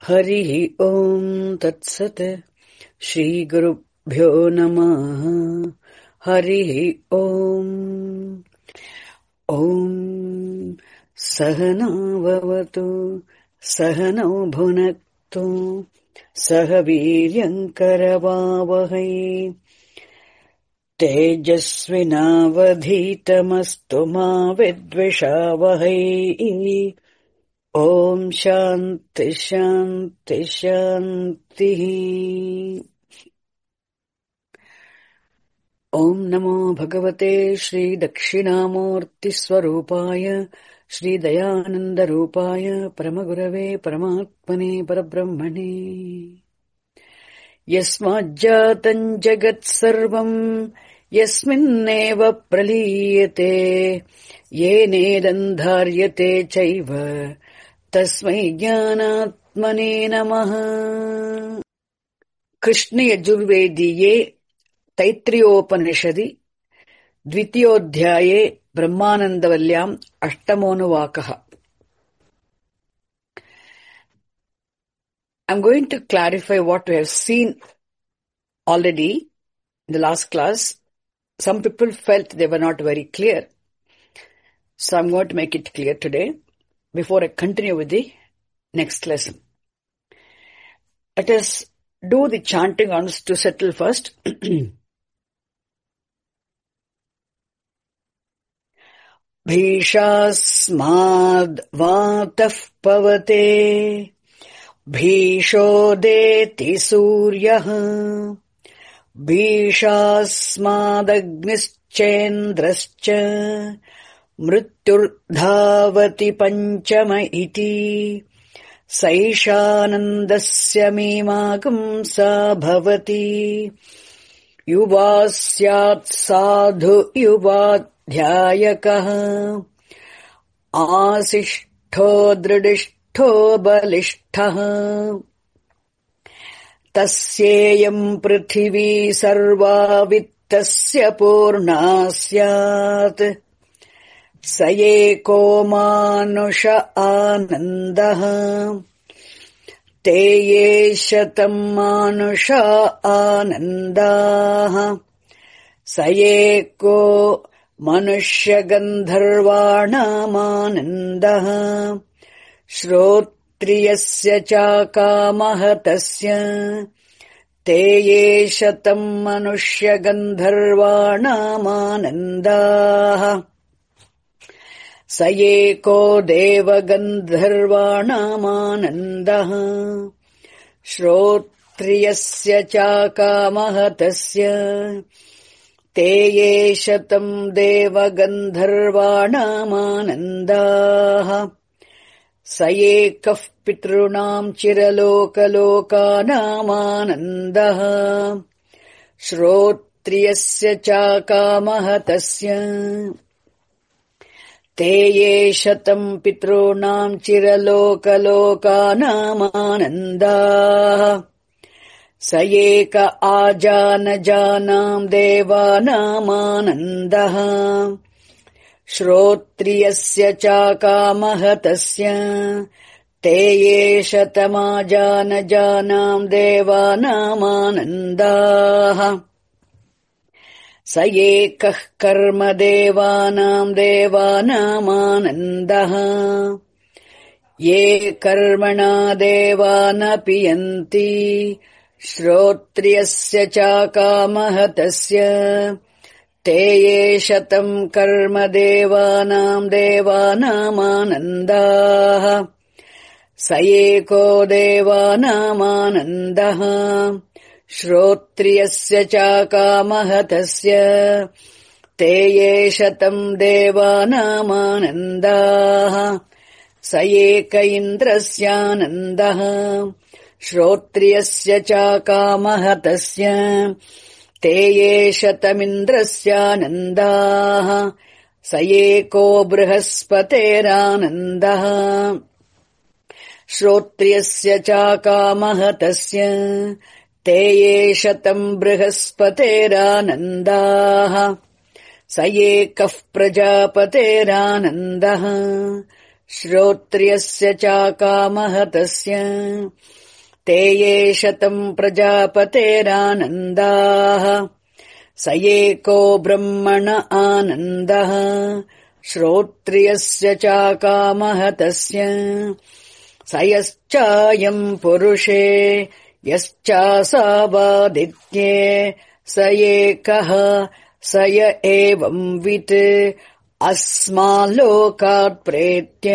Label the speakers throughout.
Speaker 1: हरिः ओम् तत्सत् श्रीगुरुभ्यो नमः। हरिः ओम्। ॐ सहनौ भवतु सहनौ भुनक्तु सह वीर्यम् करवावहै तेजस्विनावधीतमस्तु मा विद्विषावहै। ॐ शान्ति शान्ति शान्तिः। ॐ नमो भगवते श्रीदक्षिणामूर्तिस्वरूपाय श्रीदयानन्दरूपाय परमगुरवे परमात्मने परब्रह्मणे। यस्माज्जातम् जगत्सर्वम् यस्मिन्नेव प्रलीयते येनेदम् धार्यते चैव तस्मै ज्ञानात्मने नमः। कृष्णयजुर्वेदीये तैत्तिरीयोपनिषदि द्वितीयोऽध्याये ब्रह्मानन्दवल्ल्याम् अष्टमोऽनुवाकः। I'm going to clarify what we have seen already in the last class. Some people felt they were not very clear, so I'm going to make it clear today before I continue with the next lesson. Let us do the chanting once to settle first. भीषास्माद् वातः पवते भीषोदेति सूर्यः भीषास्मादग्निश्चेन्द्रश्च मृत्युर्धावति पञ्चम इति सैषानन्दस्य मीमांसा भवति युवा स्यात् साधु युवाध्यायकः आसिष्ठो दृढिष्ठो बलिष्ठः तस्येयम् पृथिवी सर्वा वित्तस्य पूर्णा स्यात् स एको मानुष आनन्दः ते ये शतम् मानुषा आनन्दाः स एको मनुष्यगन्धर्वाणामानन्दः श्रोत्रियस्य चाकामः तस्य ते ये शतम् मनुष्यगन्धर्वाणामानन्दाः स एको देवगन्धर्वाणामानन्दः श्रोत्रियस्य चाकामः तस्य ते ये शतम् देवगन्धर्वाणामानन्दाः स एकः पितॄणाम् चिरलोकलोकानामानन्दः श्रोत्रियस्य चाकामः तस्य ते ये शतम् पितॄणाम् चिरलोकलोकानामानन्दाः स एक आजानजानाम् देवानामानन्दः श्रोत्रियस्य चाकामः तस्य ते ये शतमाजानजानाम् देवानामानन्दाः स एकः कर्मदेवानाम् देवानामानन्दः ये कर्मणा देवानपि यन्ति श्रोत्रियस्य चाकामः तस्य ते ये शतम् कर्मदेवानाम् देवानामानन्दाः स एको देवानामानन्दः श्रोत्रियस्य चाकामः तस्य ते ये शतम् देवानामानन्दाः स एक इन्द्रस्यानन्दः श्रोत्रियस्य चाकामः तस्य ते ये शतमिन्द्रस्यानन्दाः स एको बृहस्पतेरानन्दः श्रोत्रियस्य चाकामः तस्य ते ये शतम् बृहस्पतेरानन्दाः स एकः प्रजापतेरानन्दः श्रोत्रियस्य चाकामः तस्य ते ये शतम् प्रजापतेरानन्दाः स एको ब्रह्मण आनन्दः श्रोत्रियस्य चाकामः तस्य स यश्चायम् पुरुषे यश्चासावादित्ये स एकः स य एवंवित् अस्माल्लोकात् प्रेत्य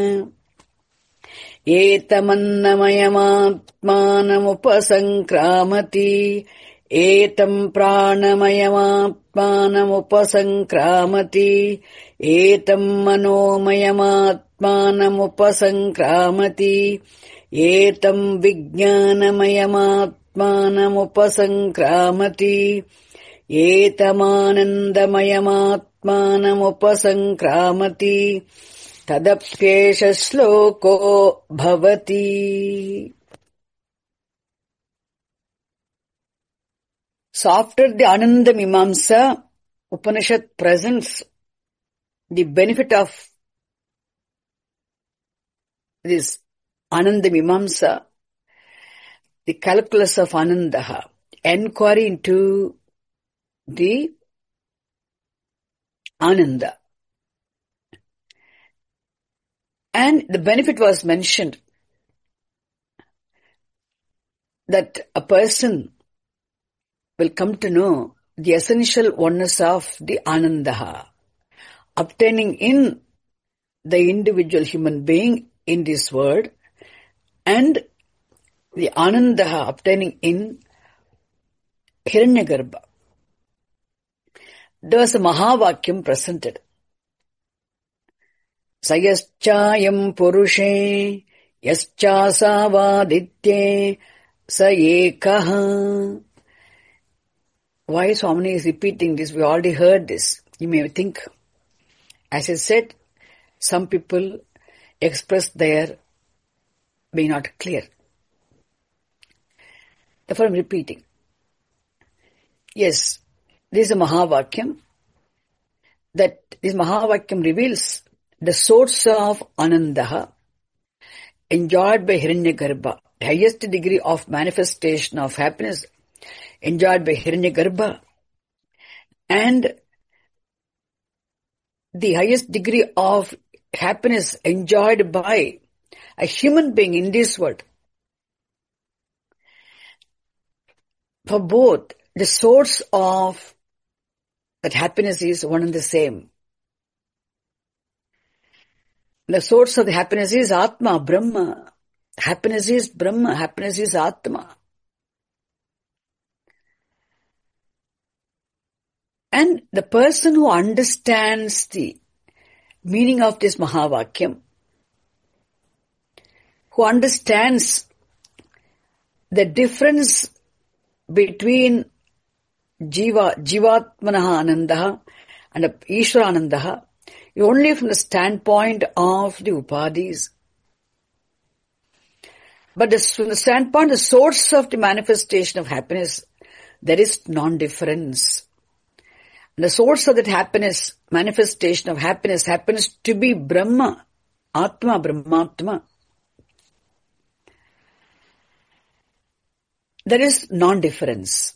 Speaker 1: एतमन्नमयमात्मानमुपसङ्क्रामति एतम् प्राणमयमात्मानमुपसङ्क्रामति एतम् मनोमयमात्मानमुपसङ्क्रामति एतम् विज्ञानमयमात्मानमुपसङ्क्रामति एतमानन्दमयमात्मानमुपसङ्क्रामति तदप्येष श्लोको भवति. So after the Ananda Mimamsa, Upanishad presents the benefit of this Ananda Mimamsa, the calculus of Anandaha, enquiry into the Ananda. And the benefit was mentioned that a person will come to know the essential oneness of the Anandaha, obtaining in the individual human being in this world, and the Anandaha obtaining in Hiranyagarbha. There was a Mahavakyam presented. Sayaschayam purushe yaschasavaditye sa ekaha. Why Swami is repeating this? We already heard this. You may think, as I said, some people express their being not clear. Therefore I am repeating. Yes, this is a Mahavakyam. That this Mahavakyam reveals the source of Anandaha enjoyed by Hiranyagarbha, the highest degree of manifestation of happiness enjoyed by Hiranyagarbha, and the highest degree of happiness enjoyed by a human being in this world. For both, the source of that happiness is one and the same. The source of the happiness is Atma, Brahma. Happiness is Brahma, happiness is Atma. And the person who understands the meaning of this Mahavakyam, who understands the difference between Jivatmanaha Anandaha and Ishwaranandaha, only from the standpoint of the Upadhis. But from the standpoint, the source of the manifestation of happiness, there is non-difference. The source of that happiness, manifestation of happiness, happens to be Brahma, Atma, Brahmatma. There is non-difference.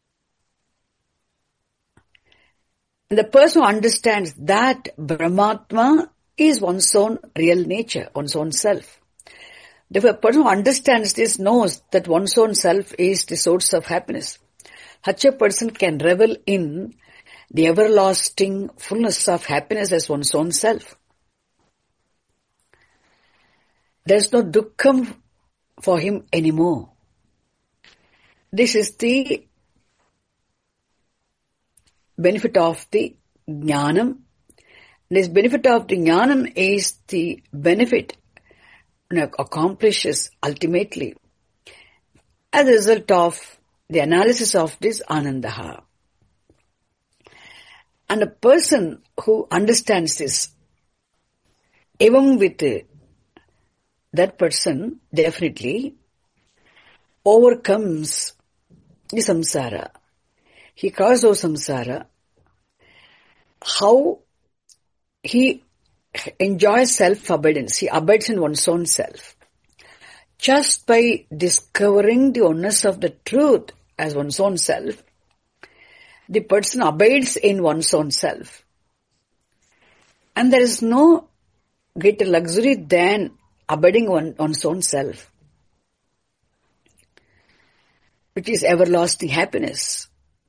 Speaker 1: The person who understands that Brahmatma is one's own real nature, one's own self. Therefore, a person who understands this knows that one's own self is the source of happiness. Such a person can revel in the everlasting fullness of happiness as one's own self. There is no dukkham for him anymore. This is the benefit of the jnanam. This benefit of the jnanam is the benefit accomplishes ultimately as a result of the analysis of this Anandaha. And a person who understands this, even with that person definitely overcomes the samsara. He crosses over samsara. How he enjoys self-abidance. He abides in one's own self. Just by discovering the oneness of the truth as one's own self, the person abides in one's own self. And there is no greater luxury than abiding one's own self, which is everlasting happiness.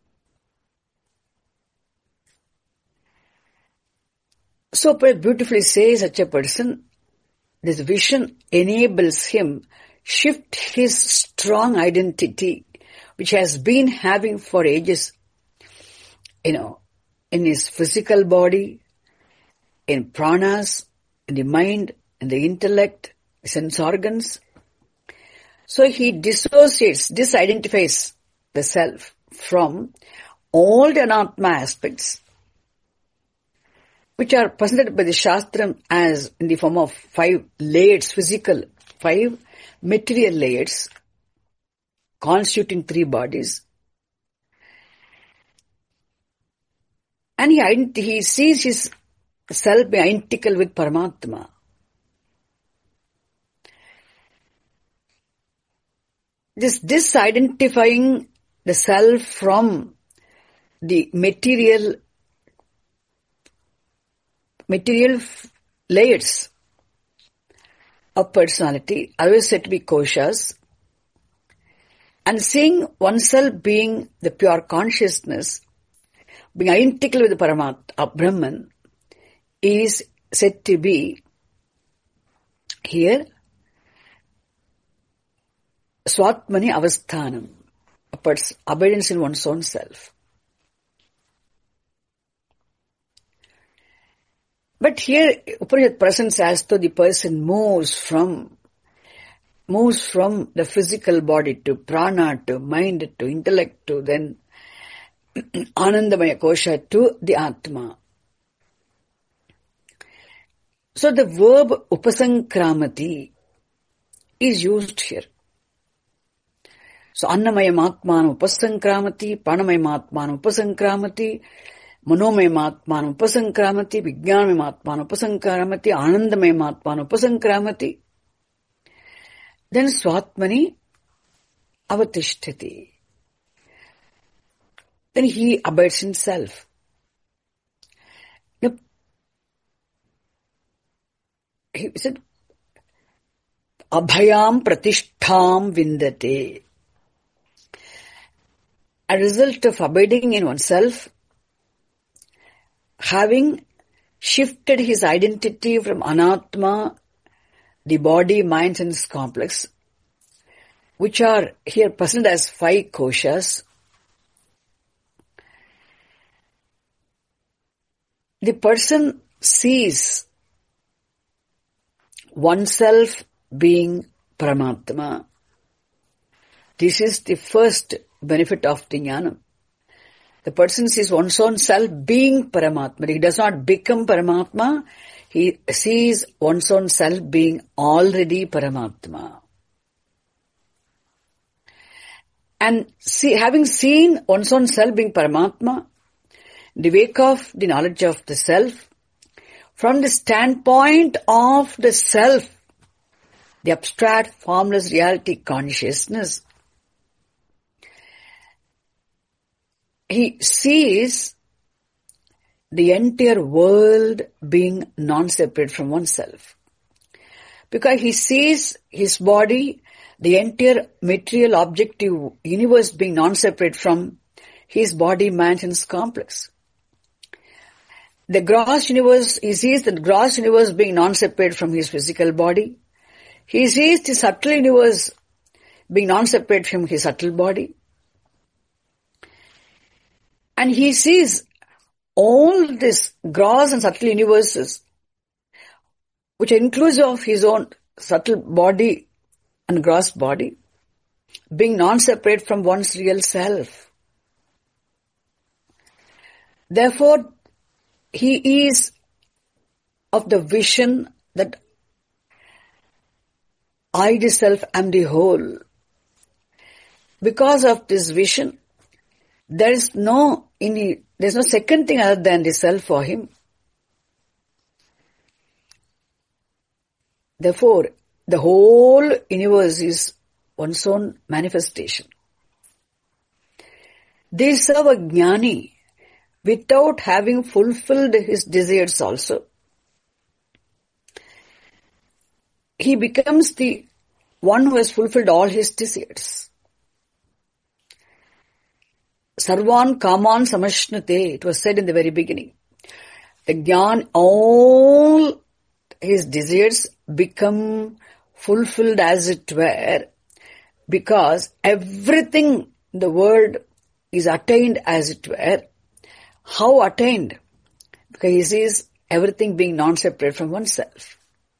Speaker 1: So beautifully says such a person, this vision enables him shift his strong identity, which has been having for ages, in his physical body, in pranas, in the mind, in the intellect, sense organs. So he disidentifies the self from all the anatma aspects, which are presented by the Shastram as in the form of 5 layers, 5 material layers constituting 3 bodies. And he sees his self being identical with Paramatma. This disidentifying the self from the material layers of personality, always said to be koshas, and seeing oneself being the pure consciousness, being identical with the Paramatma, Brahman, is said to be here Swatmani Avasthanam, abidance in one's own self. But here Upanishad presents as though the person moves from the physical body to prana, to mind, to intellect, to then Anandamaya Kosha, to the Atma. So the verb upasankramati is used here. So Annamayam Atman upasankramati, Pranayam Atman upasankramati, Manomayam Atman upasankramati, Vijnanayam Atman upasankramati, Anandamayam Atman upasankramati. Then Swatmani avatishtati. Then he abides in self. He said, Abhayam pratishtham vindate. A result of abiding in oneself, having shifted his identity from anatma, the body, mind, sense complex, which are here present as 5 koshas, the person sees oneself being Paramatma. This is the first benefit of the jnana. The person sees one's own self being Paramatma. He does not become Paramatma. He sees one's own self being already Paramatma. And having seen one's own self being Paramatma, the wake of the knowledge of the self, from the standpoint of the self, the abstract formless reality consciousness, he sees the entire world being non-separate from oneself. Because he sees his body, the entire material objective universe being non-separate from his body, mind, and complex. The gross universe, he sees the gross universe being non-separate from his physical body. He sees the subtle universe being non-separate from his subtle body. And he sees all this gross and subtle universes, which are inclusive of his own subtle body and gross body, being non-separate from one's real self. Therefore, he is of the vision that I, the self, am the whole. Because of this vision, there's no second thing other than the self for him. Therefore, the whole universe is one's own manifestation. This is a jnani, without having fulfilled his desires also. He becomes the one who has fulfilled all his desires. Sarvan kaman samashnate, it was said in the very beginning. The jnana, all his desires become fulfilled as it were, because everything in the world is attained as it were. How attained? Because he sees everything being non-separate from oneself.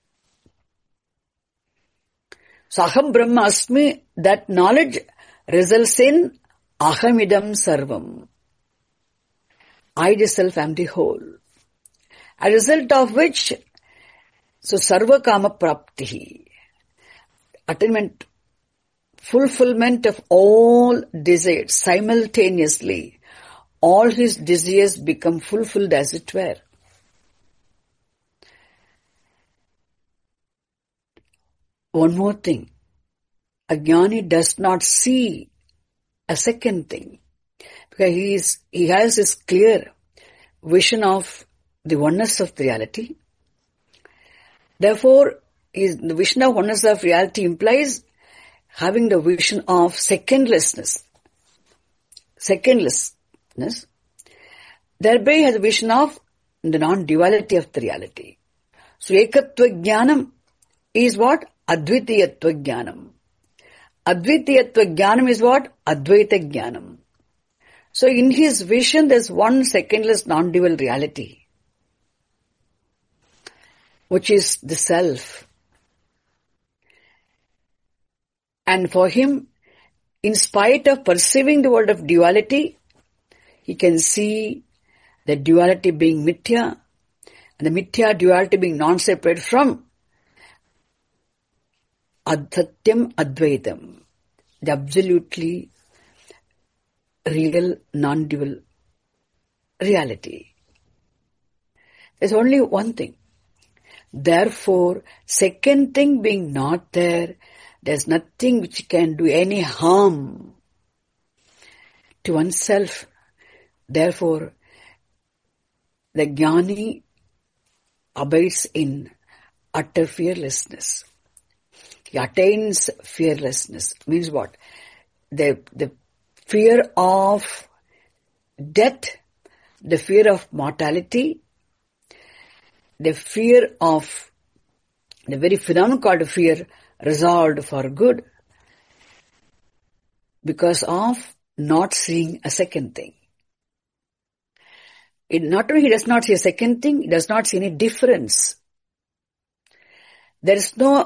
Speaker 1: So aham brahma asmi, that knowledge results in ahamidam sarvam. I the self am the whole. A result of which, so sarva kama praptihi, attainment, fulfillment of all desires simultaneously, all his desires become fulfilled as it were. One more thing, a jnani does not see a second thing, because he has this clear vision of the oneness of the reality. Therefore, the vision of oneness of reality implies having the vision of secondlessness. Thereby has a vision of the non-duality of the reality. So, ekatva jnanam is what? Advitiyatva jnanam. Advitiyatva jnanam is what? Advaita jnanam. So, in his vision, there's one secondless non-dual reality, which is the self. And for him, in spite of perceiving the world of duality, he can see the duality being mithya, and the mithya duality being non-separate from adsatyam advaitam, the absolutely real non-dual reality. There's only one thing. Therefore, second thing being not there, there's nothing which can do any harm to oneself. Therefore, the jnani abides in utter fearlessness. He attains fearlessness. Means what? The fear of death, the fear of mortality, the fear of the very phenomenon called fear resolved for good, because of not seeing a second thing. Not only he does not see a second thing, he does not see any difference. There is no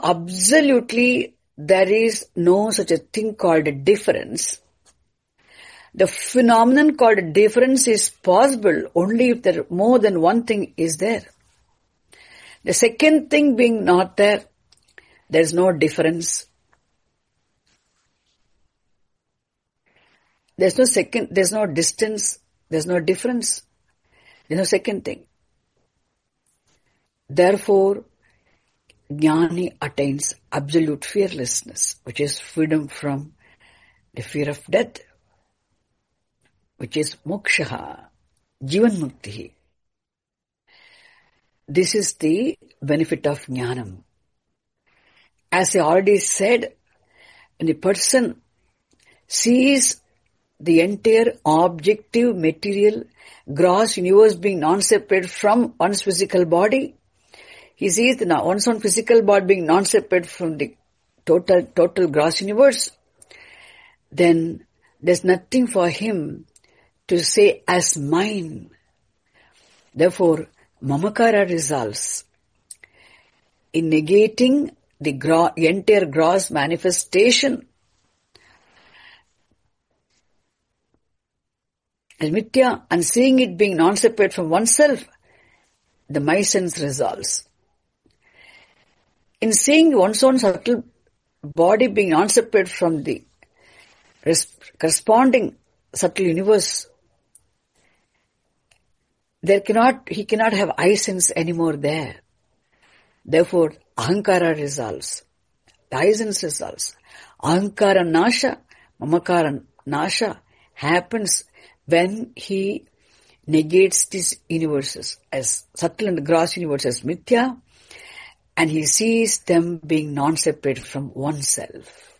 Speaker 1: such a thing called a difference. The phenomenon called a difference is possible only if there more than one thing is there. The second thing being not there, there is no difference. There's no distance, there's no difference. There's no second thing. Therefore, jnani attains absolute fearlessness, which is freedom from the fear of death, which is moksha, jivan mukti. This is the benefit of jnanam. As I already said, when the person sees the entire objective, material, gross universe being non-separate from one's physical body, he sees one's own physical body being non-separate from the total gross universe, then there's nothing for him to say as mine. Therefore, mamakara resolves in negating the entire gross manifestation as mithya and seeing it being non-separate from oneself, the my sense resolves. In seeing one's own subtle body being non-separate from the corresponding subtle universe, he cannot have I sense anymore there. Therefore, ahankara dissolves, license dissolves. Ahankara nasha, mamakara nasha happens when he negates these universes as subtle and gross universes mithya, and he sees them being non-separate from oneself.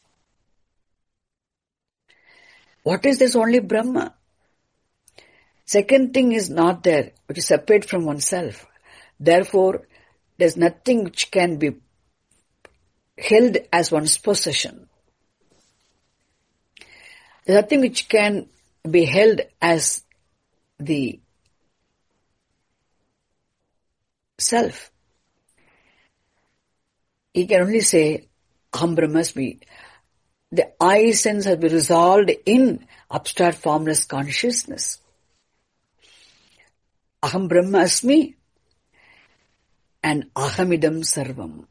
Speaker 1: What is this? Only Brahma. Second thing is not there, which is separate from oneself. Therefore, there's nothing which can be held as one's possession. There's nothing which can be held as the self. He can only say, Aham Brahmasmi. The I sense has been resolved in abstract formless consciousness. Aham Brahmasmi and Ahamidam Sarvam.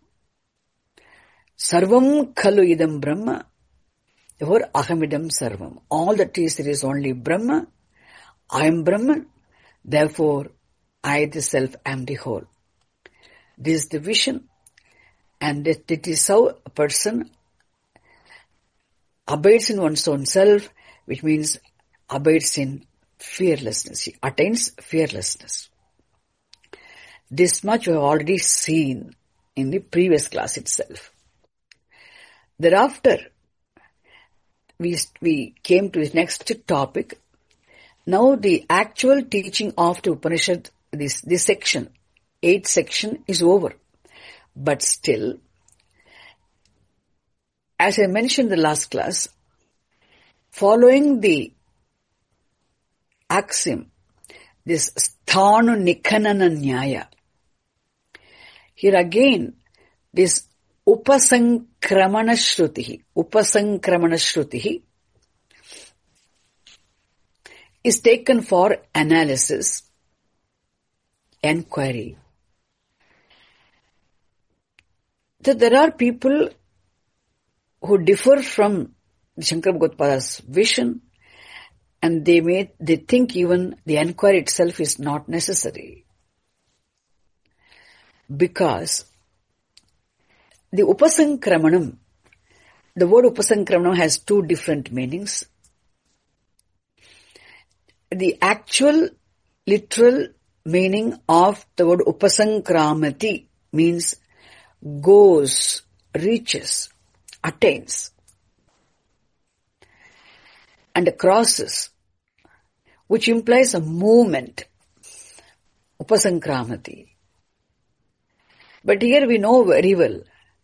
Speaker 1: Sarvam Khalu Idam Brahma. Therefore, Ahamidam Sarvam. All that is, there is only Brahma. I am Brahman. Therefore, I the self am the whole. This is the vision. And it is how a person abides in one's own self, which means abides in fearlessness. He attains fearlessness. This much we have already seen in the previous class itself. Thereafter, we came to the next topic. Now the actual teaching of the Upanishad, this section, 8th section is over. But still, as I mentioned in the last class, following the axiom, this sthanu nikhanana nyaya, here again, this upasankramana shrutihi is taken for analysis, enquiry. So there are people who differ from Shankara Bhagavad-pada's vision, and they think even the enquiry itself is not necessary. Because the upasankramanam, the word upasankramanam has two different meanings. The actual literal meaning of the word upasankramati means goes, reaches, attains, and crosses, which implies a movement, upasankramati. But here we know very well,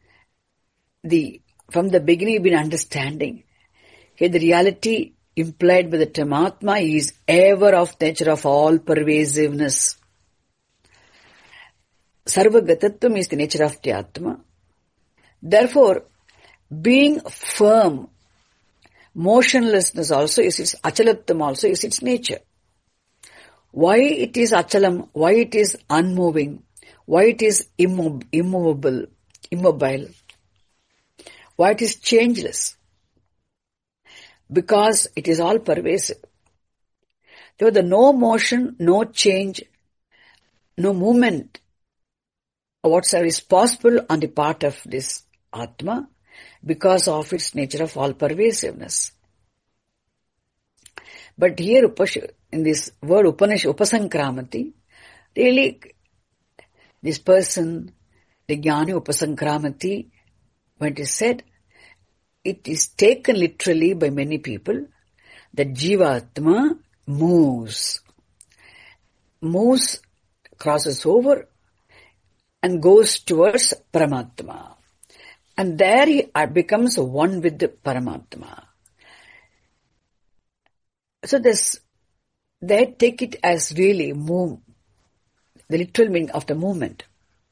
Speaker 1: from the beginning we've been understanding, here the reality implied by the term Atma is ever of nature of all pervasiveness. Sarvagatatvam is the nature of the Atma. Therefore, being firm, motionlessness also is its achalatvam, also is its nature. Why it is achalam, why it is unmoving, why it is immobile, why it is changeless? Because it is all pervasive. There was no motion, no change, no movement, or whatsoever is possible on the part of this Atma because of its nature of all pervasiveness. But here in this word upasankramati, really this person, the jnani upasankramati, when it is said, it is taken literally by many people that Jivatma moves, crosses over and goes towards Paramatma. And there he becomes one with the Paramatma. So they take it as really move, the literal meaning of the movement.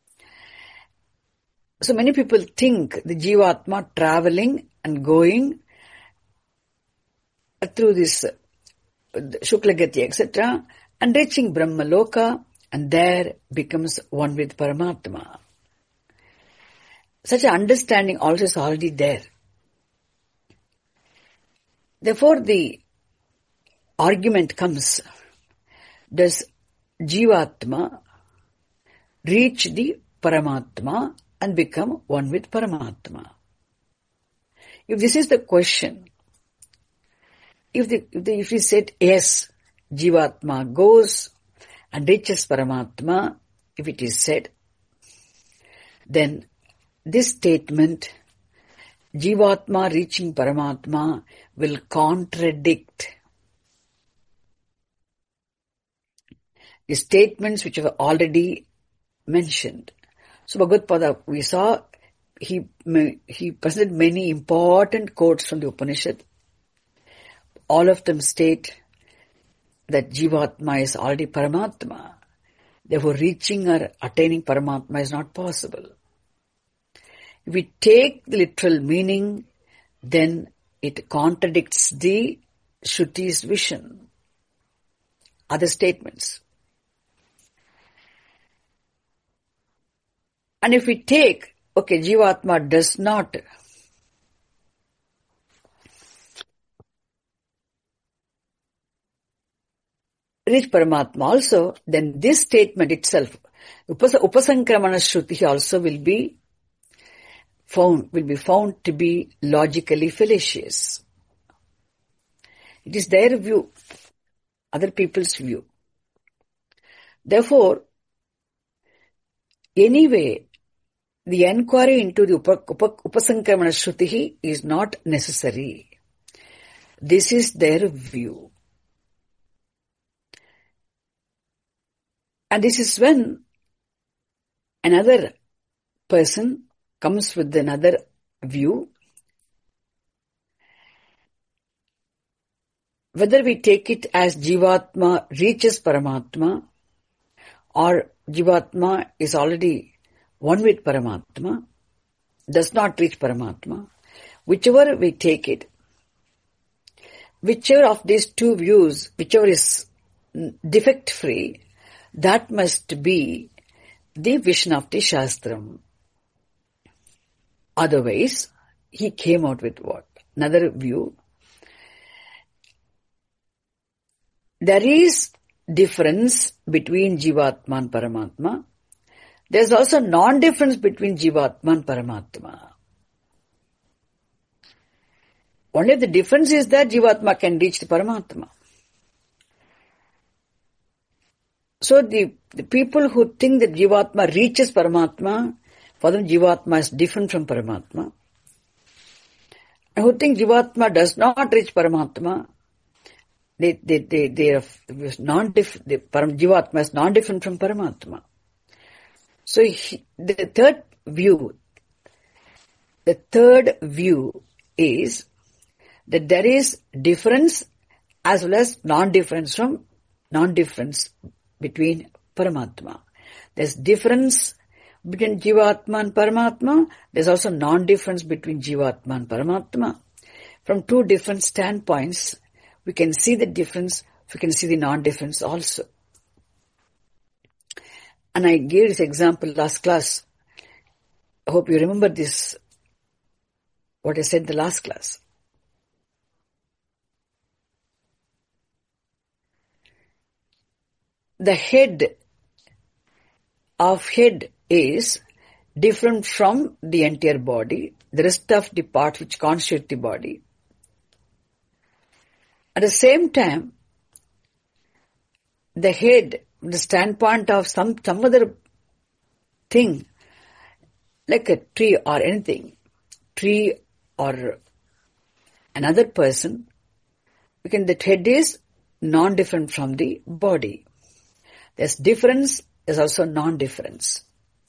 Speaker 1: So many people think the Jivatma traveling and going through this Shuklagati, etc., and reaching Brahmaloka, and there becomes one with Paramatma. Such an understanding also is already there. Therefore, the argument comes, does Jivatma reach the Paramatma and become one with Paramatma? If this is the question, if we said yes, Jivatma goes and reaches Paramatma, if it is said, then this statement, Jivatma reaching Paramatma, will contradict the statements which are already mentioned. So Bhagavad Pada, we saw, he presented many important quotes from the Upanishad. All of them state that Jivatma is already Paramatma. Therefore, reaching or attaining Paramatma is not possible. If we take the literal meaning, then it contradicts the Shruti's vision, other statements. And if we take, okay, Jivatma does not reach Paramatma also, then this statement itself, Upasankramana Shruti also will be found to be logically fallacious. It is their view, other people's view. Therefore, anyway, the enquiry into the Upasankramana Shruti is not necessary. This is their view. And this is when another person comes with another view. Whether we take it as Jivatma reaches Paramatma or Jivatma is already one with Paramatma, does not reach Paramatma, whichever we take it, whichever of these two views, whichever is defect-free, that must be the vision of the Shastram. Otherwise, he came out with what? Another view. There is difference between Jivatma and Paramatma. There is also non-difference between Jivatma and Paramatma. Only the difference is that Jivatma can reach the Paramatma. So the people who think that Jivatma reaches Paramatma, for them Jivatma is different from Paramatma. And who think Jivatma does not reach Paramatma, Jivatma is non-different from Paramatma. So the third view is that there is difference as well as non-difference between Paramatma. There's difference between Jivatma and Paramatma. There's also non-difference between Jivatma and Paramatma. From two different standpoints, we can see the difference, we can see the non-difference also. And I gave this example last class. I hope you remember this, what I said in the last class. The head is different from the entire body, the rest of the parts which constitute the body. At the same time, the head, the standpoint of some other thing, like a tree or anything, tree or another person, the head is non-different from the body. There's difference, there's also non-difference.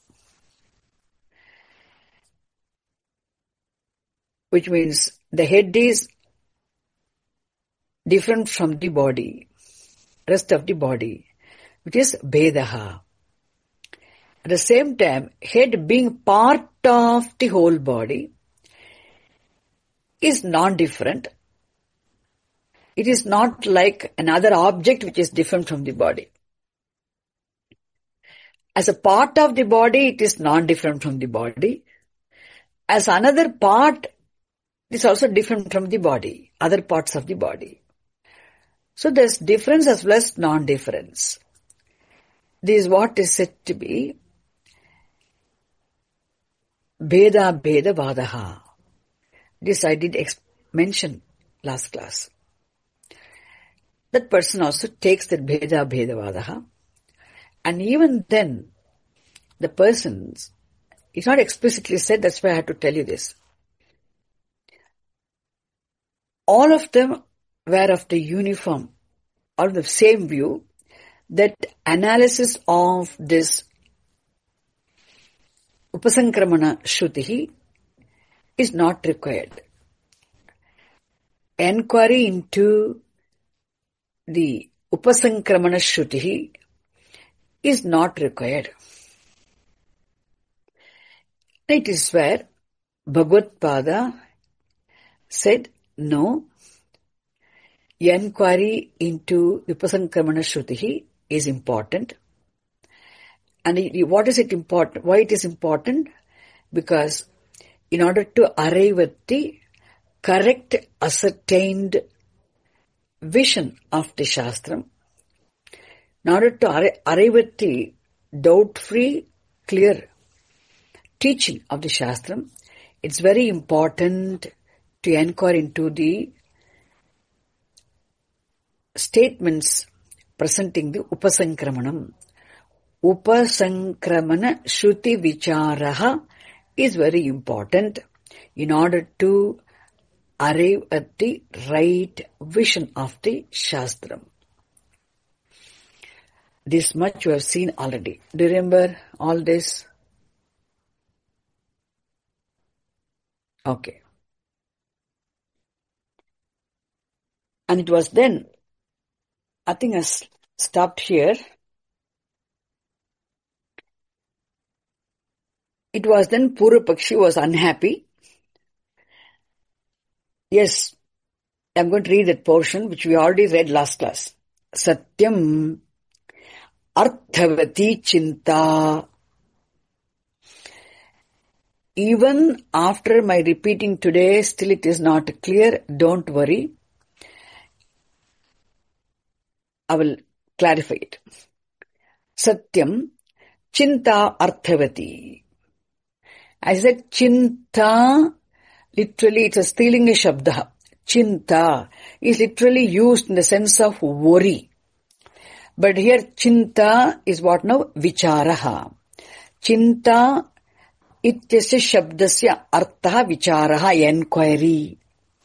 Speaker 1: Which means the head is different from the body, rest of the body, which is Bhedaha. At the same time, head being part of the whole body is non-different. It is not like another object which is different from the body. As a part of the body, it is non-different from the body. As another part, it is also different from the body, other parts of the body. So there's difference as well as non-difference. This is what is said to be Bheda Bheda Vadaha. This I did mention last class. That person also takes that Bheda Bheda Vadaha, and even then the person is not explicitly said, that's why I had to tell you this. All of them were of the uniform or the same view that analysis of this Upasankramana Shruti is not required. Enquiry into the Upasankramana Shruti is not required. It is where Bhagavad-pada said, no, enquiry into Upasankramana Shruti is important. And what is it important? Why it is important? Because in order to arrive at the correct, ascertained vision of the Shastram, in order to arrive at the doubt-free, clear teaching of the Shastram, it's very important to inquire into the statements presenting the Upasankramanam. Upasankramana Shruti Vicharaha is very important in order to arrive at the right vision of the Shastram. This much you have seen already. Do you remember all this? Okay. And it was then, I think I stopped here. It was then Purvapakshi was unhappy. Yes, I'm going to read that portion which we already read last class. Satyam Arthavati Chinta. Even after my repeating today, still it is not clear. Don't worry. I will clarify it. Satyam Chinta Arthavati. I said Chinta, literally it's a Strilinga Shabda. Chinta is literally used in the sense of worry. But here Chinta is what now? Vicharaha. Chinta ityasya shabdasya artha vicharaha, enquiry.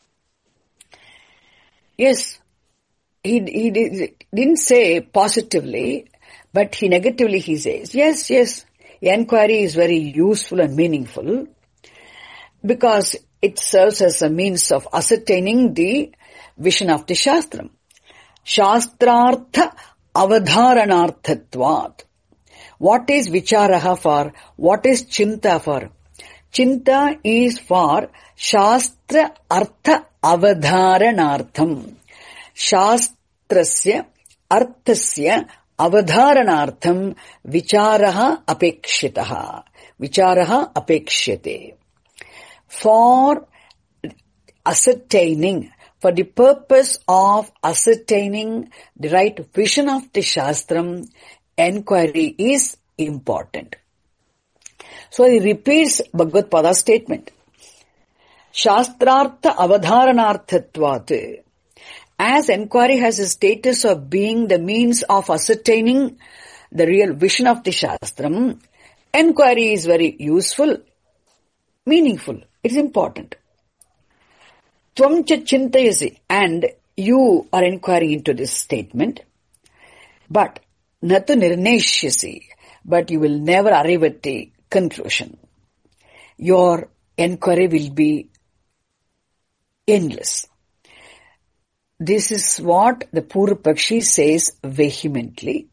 Speaker 1: Yes, he didn't say positively, but he negatively he says, yes, enquiry is very useful and meaningful because it serves as a means of ascertaining the vision of the Shastram. Shastrartha avadharanarthatvat. What is vicharaha for? What is chinta for? Chinta is for Shastra Artha Avadharanartham. Shastrasya Arthasya Avadharanartham Vicharaha Apekshitaha. Vicharaha Apekshyate. For ascertaining, for the purpose of ascertaining the right vision of the Shastram, enquiry is important. So he repeats Bhagavad-pada's statement. Shastrartha avadharanarthatvat. As enquiry has a status of being the means of ascertaining the real vision of the Shastram, enquiry is very useful, meaningful. It is important. Tvam cha chintayasi, and you are inquiring into this statement, but natu nirneshyasi, but you will never arrive at the conclusion. Your enquiry will be endless. This is what the Purvapakshi says vehemently.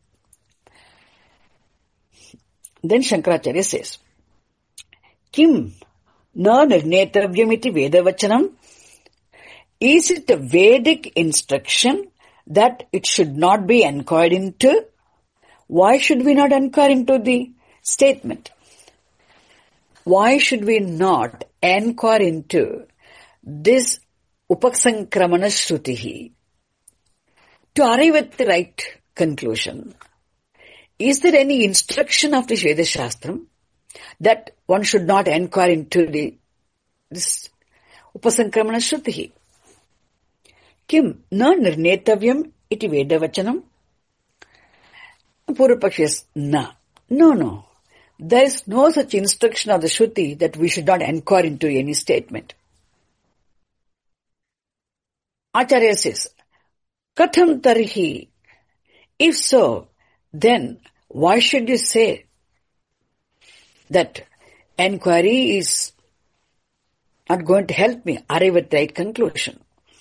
Speaker 1: Then Shankaracharya says, Kim na nirnetavyamiti vedavachanam? Is it a Vedic instruction that it should not be inquired into? Why should we not inquire into the statement? Why should we not inquire into this Upasankramana Shruti to arrive at the right conclusion? Is there any instruction of the Veda Shastram that one should not inquire into this upasankramana shruti. Kim na nirnetavyam iti vedavachanam? Purvapakshi says, no. There is no such instruction of the Shruti that we should not inquire into any statement. Acharya says, Katham tarhi? If so, then why should you say that inquiry is not going to help me arrive at the right conclusion?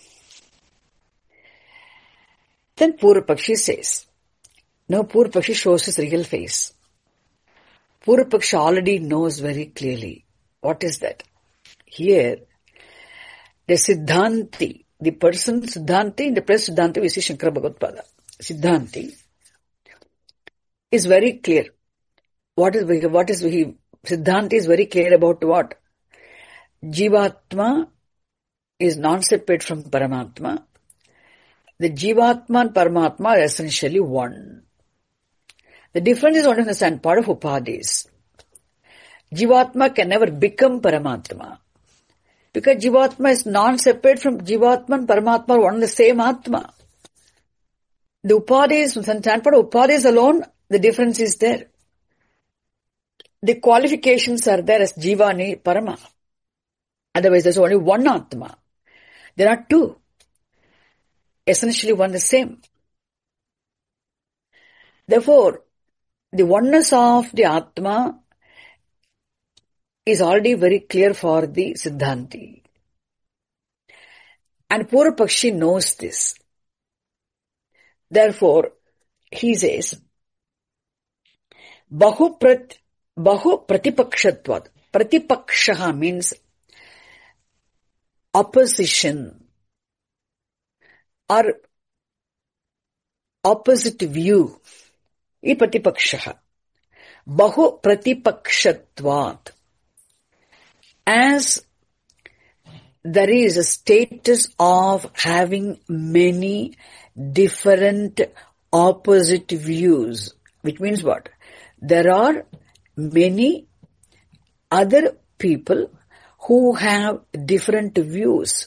Speaker 1: Then Purvapakshi says, no, Purvapakshi shows his real face. Purvapakshi already knows very clearly. What is that? Here, the Siddhanti, the person Siddhanti, in the place Siddhanti we see Shankara Bhagavad-pada. Siddhanti is very clear. Siddhanti is very clear about what? Jivatma is non-separate from Paramatma. The Jivatma and Paramatma are essentially one. The difference is only in the standpoint of upadhis. Jivatma can never become Paramatma. Because Jivatma is non-separate from Jivatma and Paramatma are one and the same Atma. The upadhis, from the standpoint of upadhis alone, the difference is there. The qualifications are there as Jivani, Parama. Otherwise there's only one Atma. There are two. Essentially one the same. Therefore, the oneness of the Atma is already very clear for the Siddhanti. And Purvapakshi knows this. Therefore, he says, Bahu pratipakshatvat. Pratipakshaha means opposition or opposite view. Pratipakshaha. Bahu pratipakshatvat. As there is a status of having many different opposite views, which means what? There are many other people who have different views,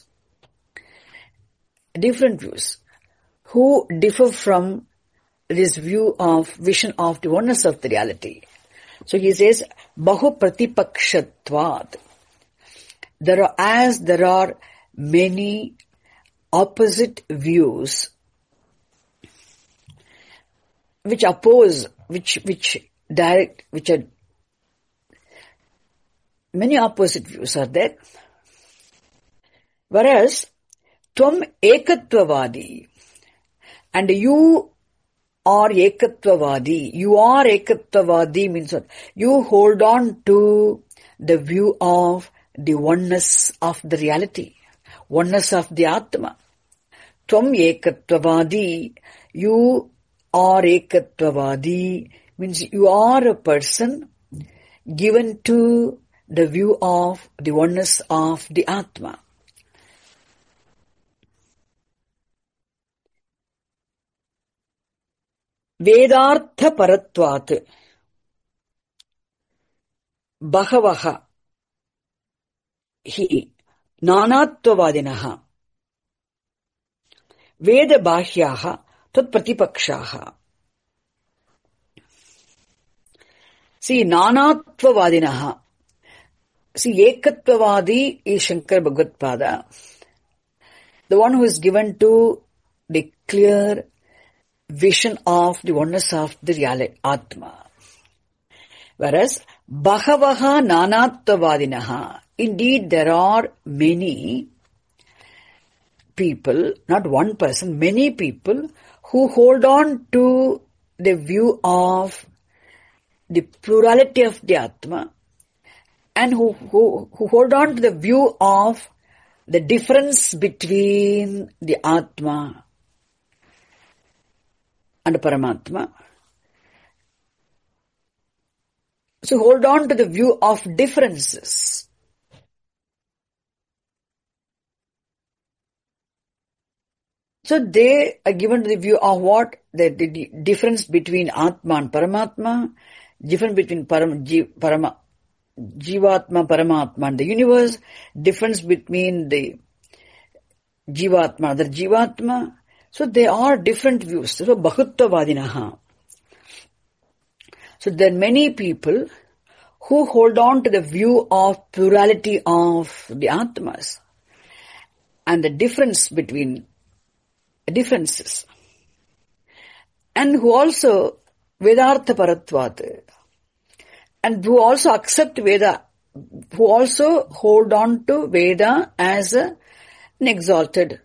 Speaker 1: who differ from this vision of the oneness of the reality. So he says, Bahu pratipakshatvat. There are many opposite views which oppose, many opposite views are there. Whereas, Tvam ekatvavadi, and you are ekatvavadi. You are ekatvavadi means what? You hold on to the view of the oneness of the reality, oneness of the Atma. Tvam ekatvavadi, you are ekatvavadi, means you are a person given to the view of the oneness of the Atma. Vedartha paratvat bahavaha hi nanatvavadinaha veda bahyaha tat pratipakshaha. See, nanatvavadinaha. See, ekatvavadi is Shankara Bhagavad-pada, the one who is given to the clear vision of the oneness of the reality, Atma. Whereas, Bahavaha Nanatvavadinaha, indeed there are many people, not one person, many people who hold on to the view of the plurality of the Atma and who hold on to the view of the difference between the Atma and Paramatma. So hold on to the view of differences. So they are given to the view of what? The difference between Atma and Paramatma, difference between Parama Jivatma, Paramatma and the universe, difference between the Jivatma and the Jivatma. So there are different views. So Bahuttavadinaha. So there are many people who hold on to the view of plurality of the Atmas and the difference between differences. And who also Vedartha Paratvat, and who also accept Veda, who also hold on to Veda as an exalted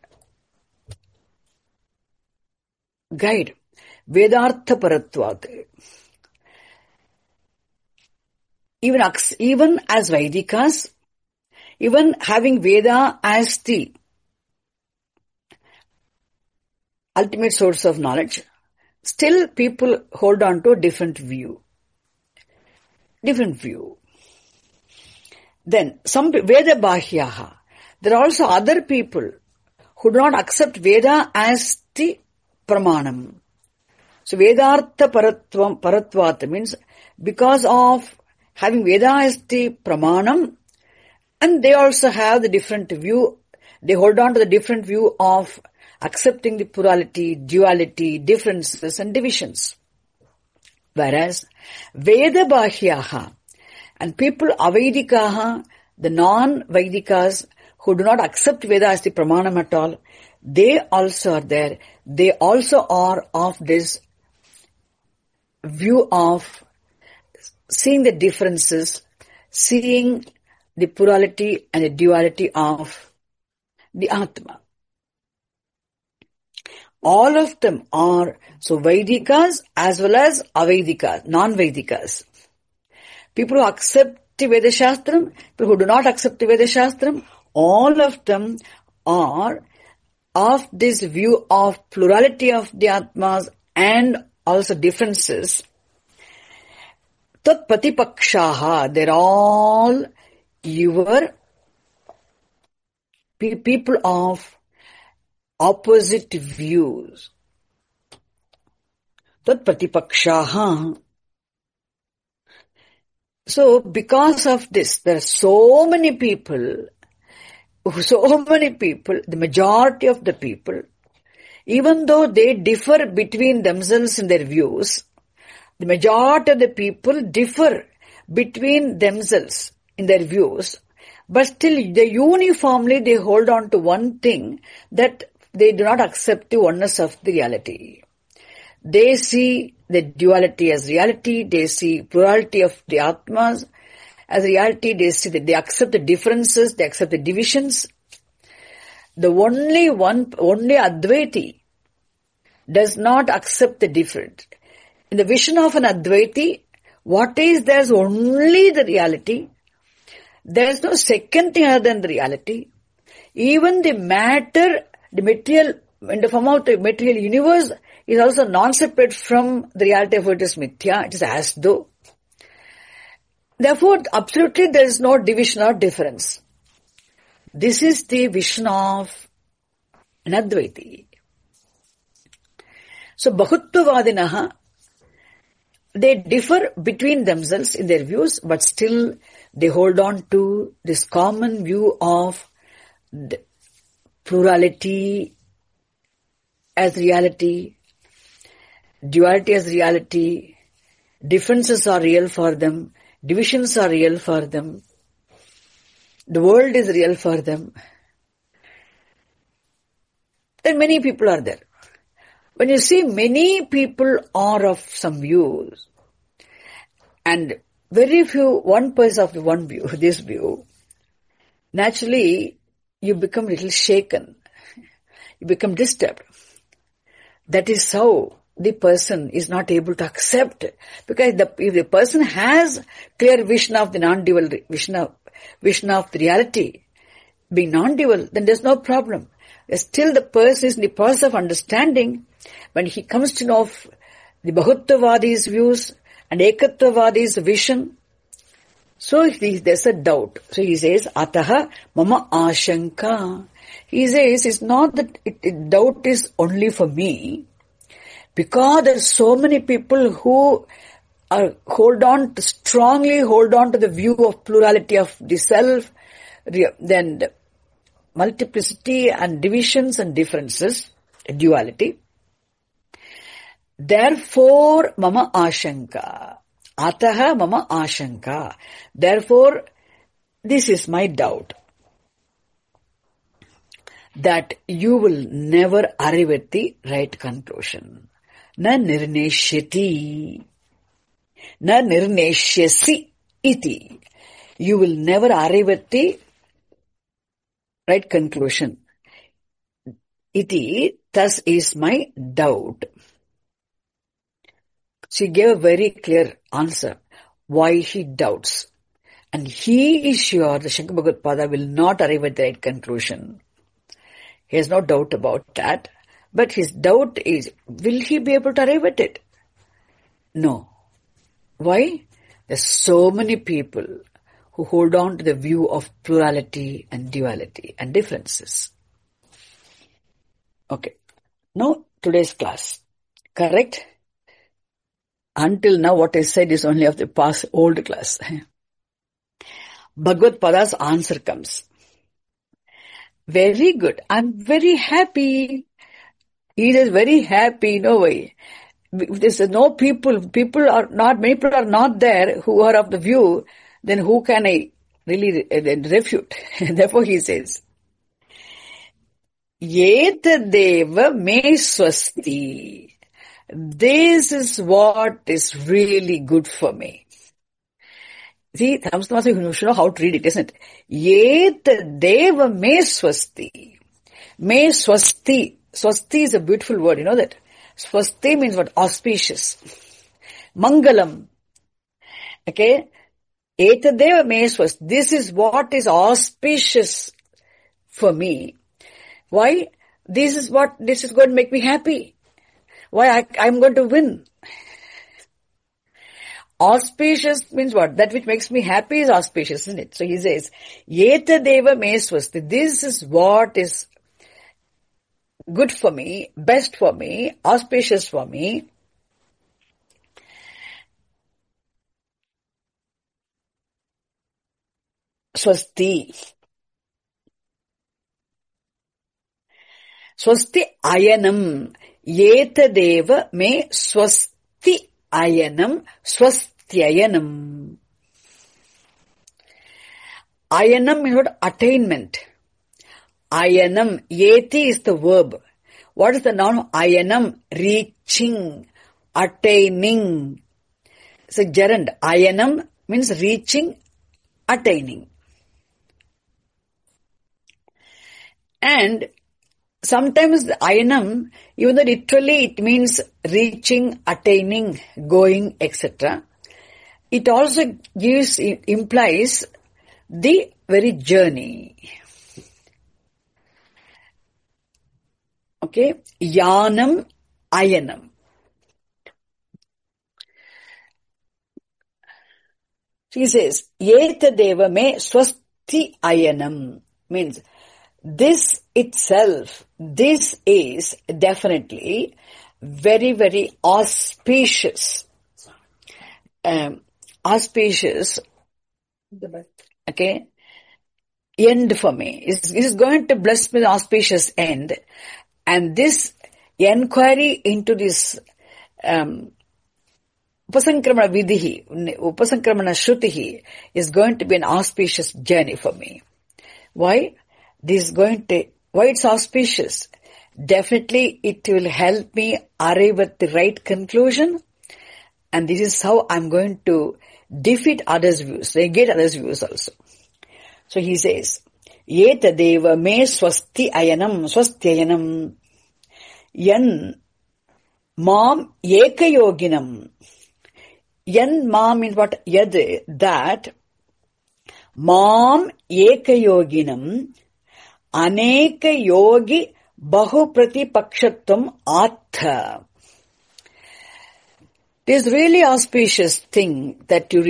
Speaker 1: guide. Vedartha Paratvat. Even as Vaidikas, even having Veda as the ultimate source of knowledge, still people hold on to a different view. Then, some Veda Bahyaha. There are also other people who do not accept Veda as the Pramanam. So, Vedartha Paratvat means because of having Veda as the Pramanam, and they also have the different view, they hold on to the different view of accepting the plurality, duality, differences and divisions. Whereas Veda Bahyaha and people Avaidikaha, the non-Vaidikas who do not accept Veda as the Pramanam at all, they also are there. They also are of this view of seeing the differences, seeing the plurality and the duality of the Atma. All of them are, so Vaidikas as well as Avaidikas, non-Vaidikas. People who accept the Veda Shastram, people who do not accept the Veda Shastram, all of them are of this view of plurality of the Atmas and also differences. Tat Patipakshaha, they're all your people of opposite views. Tat Patipakshaha. So, because of this, there are so many people, the majority of the people, even though they differ between themselves in their views, the majority of the people differ between themselves in their views, but still they uniformly they hold on to one thing, that they do not accept the oneness of the reality. They see the duality as reality, they see plurality of the Atmas as reality, they see that they accept the differences, they accept the divisions. The only Advaiti does not accept the different. In the vision of an Advaiti, what is there is only the reality. There is no second thing other than the reality. Even the matter, the material, in the form of the material universe, is also non-separate from the reality of it is mithya. It is as though. Therefore, absolutely there is no division or difference. This is the vision of an Advaiti. So, Bahuttavadinaha, they differ between themselves in their views, but still they hold on to this common view of the plurality as reality, duality as reality, differences are real for them, divisions are real for them, the world is real for them. Then many people are there. When you see many people are of some views, and very few, one person of the one view, this view, naturally you become a little shaken. You become disturbed. That is how the person is not able to accept. Because if the person has clear vision of the non-dual, vision of the reality, being non-dual, then there's no problem. Still the person is in the process of understanding. When he comes to know the Bahuttavadi's views and Ekattavadi's vision, so there's a doubt. So he says, Ataha mama ashanka. He says, it's not that doubt is only for me, because there are so many people who strongly hold on to the view of plurality of the self, then the multiplicity and divisions and differences, duality. Therefore, mama ashanka. Ataha mama ashanka. Therefore, this is my doubt, that you will never arrive at the right conclusion. Na nirneshyati. Na nirneshyasi iti. You will never arrive at the right conclusion. Iti, thus is my doubt. She gave a very clear answer why he doubts. And he is sure that Shankara Bhagavad Pada will not arrive at the right conclusion. He has no doubt about that. But his doubt is, will he be able to arrive at it? No. Why? There's so many people who hold on to the view of plurality and duality and differences. Okay. Now, today's class. Correct? Until now, what I said is only of the past old class. Bhagavad Pada's answer comes. Very good. I'm very happy. He is very happy. No way. If there's no many people are not there who are of the view, then who can I really refute? Therefore he says, Yetadeva me swasti. This is what is really good for me. See, you should know how to read it, isn't it? Yetadeva me swasti. Me swasti. Swasti is a beautiful word, you know that? Swasti means what? Auspicious. Mangalam. Okay? Etadeva me swasti. This is what is auspicious for me. Why? This is going to make me happy. Why? I'm going to win. Auspicious means what? That which makes me happy is auspicious, isn't it? So he says, Yetadeva me swasti. This is what is good for me, best for me, auspicious for me. Swasti. Swasti ayanam. Yetadeva me swasti ayanam. Swastyayanam. Ayanam means what? Attainment. Ayanam. Yeti is the verb. What is the noun? Ayanam. Reaching. Attaining. It's a gerund. Ayanam means reaching, attaining. And sometimes the ayanam, even though literally it means reaching, attaining, going, etc., it also implies the very journey. Okay? Yanam, ayanam. She says, Yetadeva me swasti ayanam. Means, this itself, this is definitely very, very auspicious. Auspicious. Okay? End for me. It is going to bless me with auspicious end. And this inquiry into this Upasankramana vidhi, Upasankramana shrutihi is going to be an auspicious journey for me. Why? Why it's auspicious? Definitely it will help me arrive at the right conclusion, and this is how I'm going to defeat others' views, negate others' views also. So he says, Yetadeva me swasti ayanam, yan mam ekayoginam. Yan mam means what? Yad, that, mam ekayoginam, aneka yogi bahu pratipakshatvam atha. This really auspicious thing that you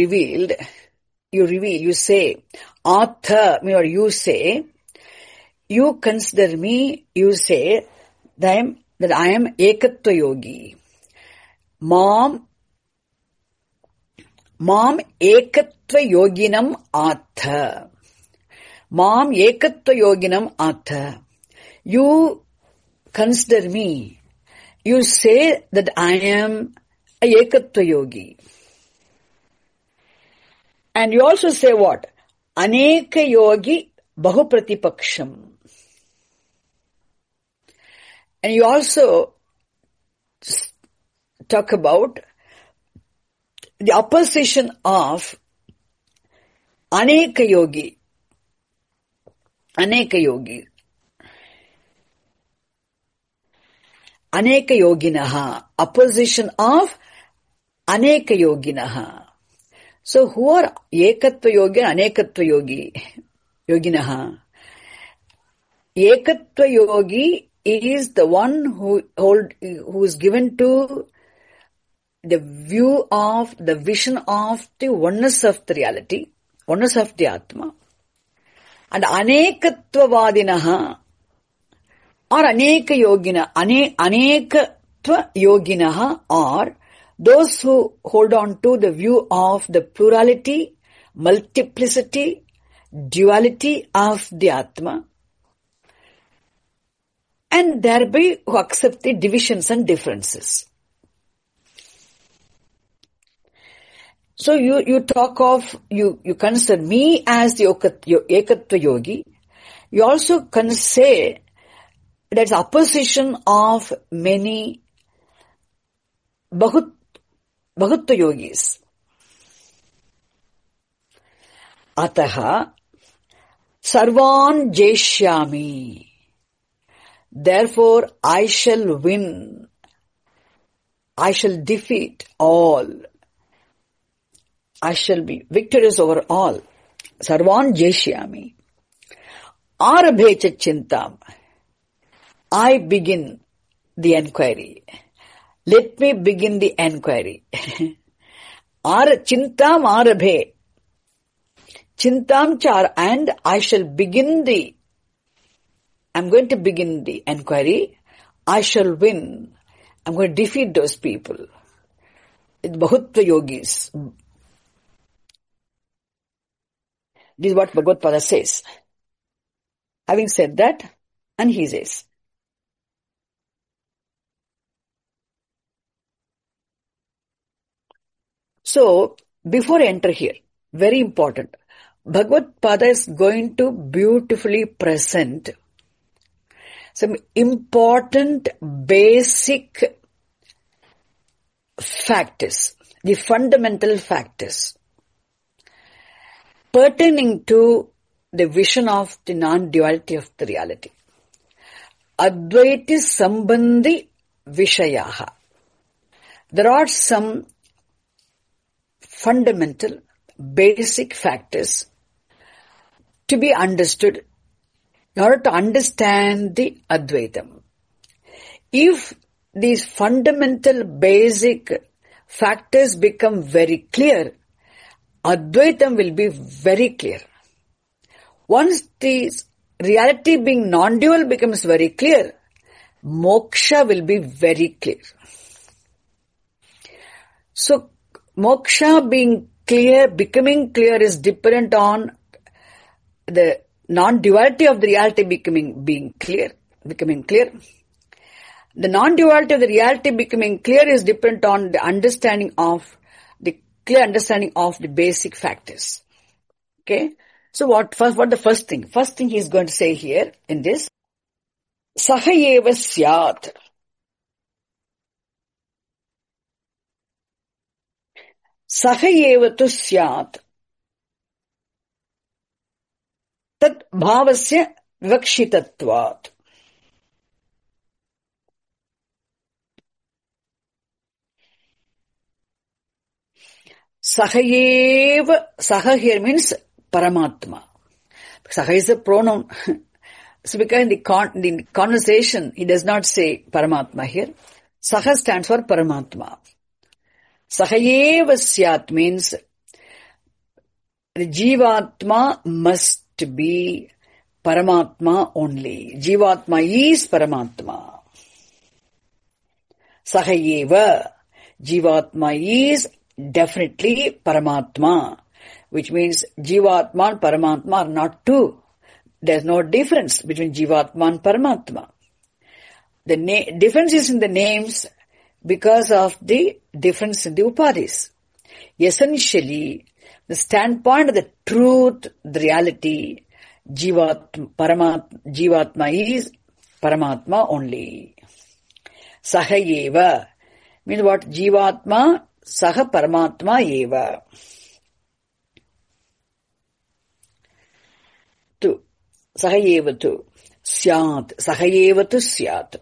Speaker 1: say, atha, or you say, you consider me, you say that I am ekatva yogi. Mam Mam ekatva yoginam atha. Mam ekatva yoginam atha. You consider me. You say that I am a ekatva yogi. And you also say what? Aneka yogi bahupratipaksham. And you also talk about the opposition of Aneka yogi. Aneka yogi. Aneka yoginaha. Opposition of Aneka yoginaha. So who are Ekatva yogi and Anekatva yogi? Yoginaha. Ekatva yogi is the one who is given to the view of, the vision of the oneness of the reality, oneness of the Atma. And Anekatvavadinaha or Aneka yogina, Anekatva yoginaha are those who hold on to the view of the plurality, multiplicity, duality of the Atma, and thereby who accept the divisions and differences. So you talk of, you consider me as the Ekatva yogi. You also can say that's opposition of many Bahutva yogis. Ataha sarvan jeshyami. Therefore I shall win. I shall defeat all. I shall be victorious over all. Sarvan jeshyami. Arabhecha chintam. I begin the enquiry. Let me begin the enquiry. Chintam arabhe. Chintam char, and I shall begin I'm going to begin the enquiry. I shall win. I'm going to defeat those people. It's Bahutva yogis. This is what Bhagavad Pada says. Having said that, and he says, so, before I enter here, very important, Bhagavad Pada is going to beautifully present some important basic factors, the fundamental factors pertaining to the vision of the non-duality of the reality. Advaiti Sambandhi Vishayaha. There are some fundamental, basic factors to be understood in order to understand the Advaitam. If these fundamental, basic factors become very clear, Advaitam will be very clear. Once the reality being non-dual becomes very clear, moksha will be very clear. So, moksha being clear, becoming clear is dependent on the non-duality of the reality becoming clear. The non-duality of the reality becoming clear is dependent on the clear understanding of the basic factors. Okay? So what the first thing? First thing he is going to say here in this, Sahayeva Syat. Sahayeva tu Syat. Tat bhavasya vivakshitatvat. Sahayeva, Saha here means Paramatma. Saha is a pronoun. So because in the conversation, he does not say Paramatma here. Saha stands for Paramatma. Sahayeva Syat means the Jivatma must be Paramatma only. Jivatma is Paramatma. Sahayeva. Jivatma is Definitely Paramatma, which means Jivatma and Paramatma are not two. There's no difference between Jivatma and Paramatma. The difference is in the names because of the difference in the upadhis. Essentially, the standpoint of the truth, the reality, Jivatma is Paramatma only. Sahayeva means what? Jivatma Saha Paramatma eva. Tu. Sahayeva tu. Syat. Sahayeva tu syat.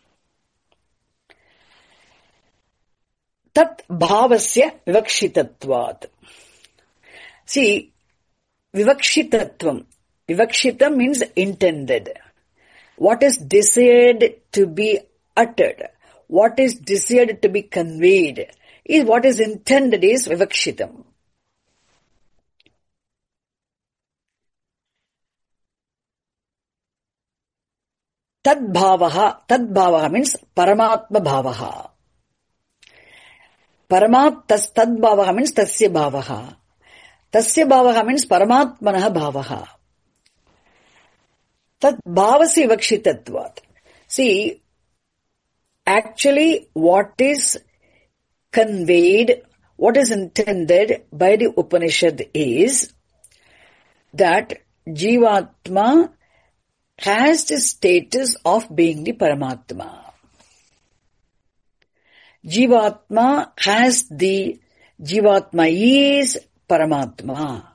Speaker 1: Tat bhavasya vivakshitatvat. See, vivakshitatvam. Vivakshitam means intended. What is desired to be uttered, what is desired to be conveyed, is what is intended is vivakshitam. Tadbhavaha means Paramatma bhavaha. Tadbhavaha means tasya bhavaha. Tasya bhavaha means Paramatmanaha bhavaha. Tadbhavasya vivakshitatvat. See, actually what is conveyed, what is intended by the Upanishad is that Jivatma has the status of being the Paramatma. Jivatma is Paramatma.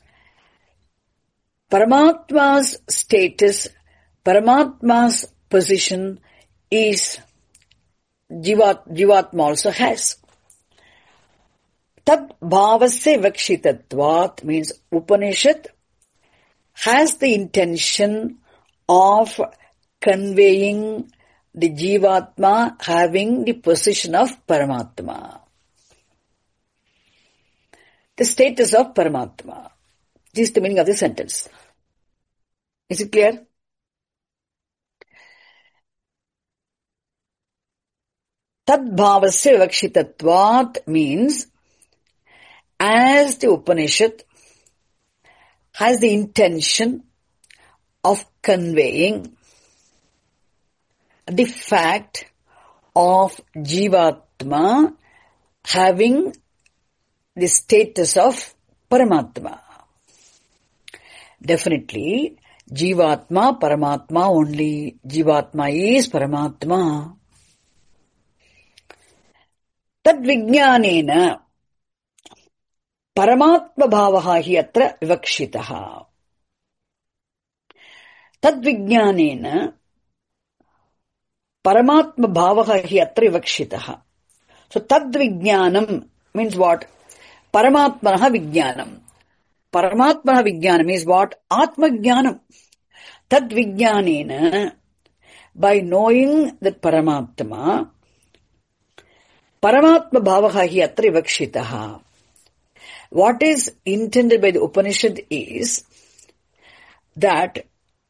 Speaker 1: Paramatma's status, Paramatma's position is Jivatma also has. Tad bhavasya vivakshitatvat means Upanishad has the intention of conveying the Jivatma having the position of Paramatma. The status of Paramatma. This is the meaning of the sentence. Is it clear? Tadbhavasya vivakshitatvat means as the Upanishad has the intention of conveying the fact of Jivatma having the status of Paramatma. Definitely, Jivatma, Paramatma only. Jivatma is Paramatma. Tad vijnanena Paramatma bhavaha hi atra vivakshitaha. Tad vijnanena Paramatma bhavaha hi atra vivakshitaha. So tad vijnanam means what? Paramatmanaha vijnanam. Paramatmanaha vijnanam is what? Atma jnanam. Tad vijnanena, by knowing that Paramatma, Paramatma bhavaha hi atra vivakshitaha. What is intended by the Upanishad is that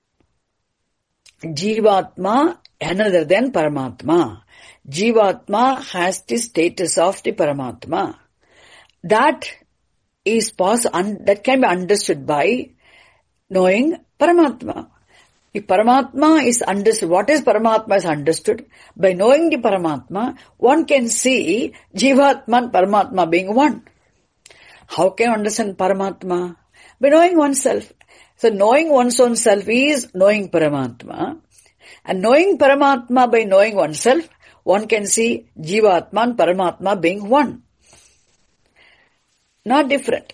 Speaker 1: Jivatma another than Paramatma. Jivatma has the status of the Paramatma. That is that can be understood by knowing Paramatma. If Paramatma is understood, what is Paramatma is understood? By knowing the Paramatma, one can see Jivatma and Paramatma being one. How can you understand Paramatma? By knowing oneself. So knowing one's own self is knowing Paramatma. And knowing Paramatma by knowing oneself, one can see Jivatma and Paramatma being one. Not different.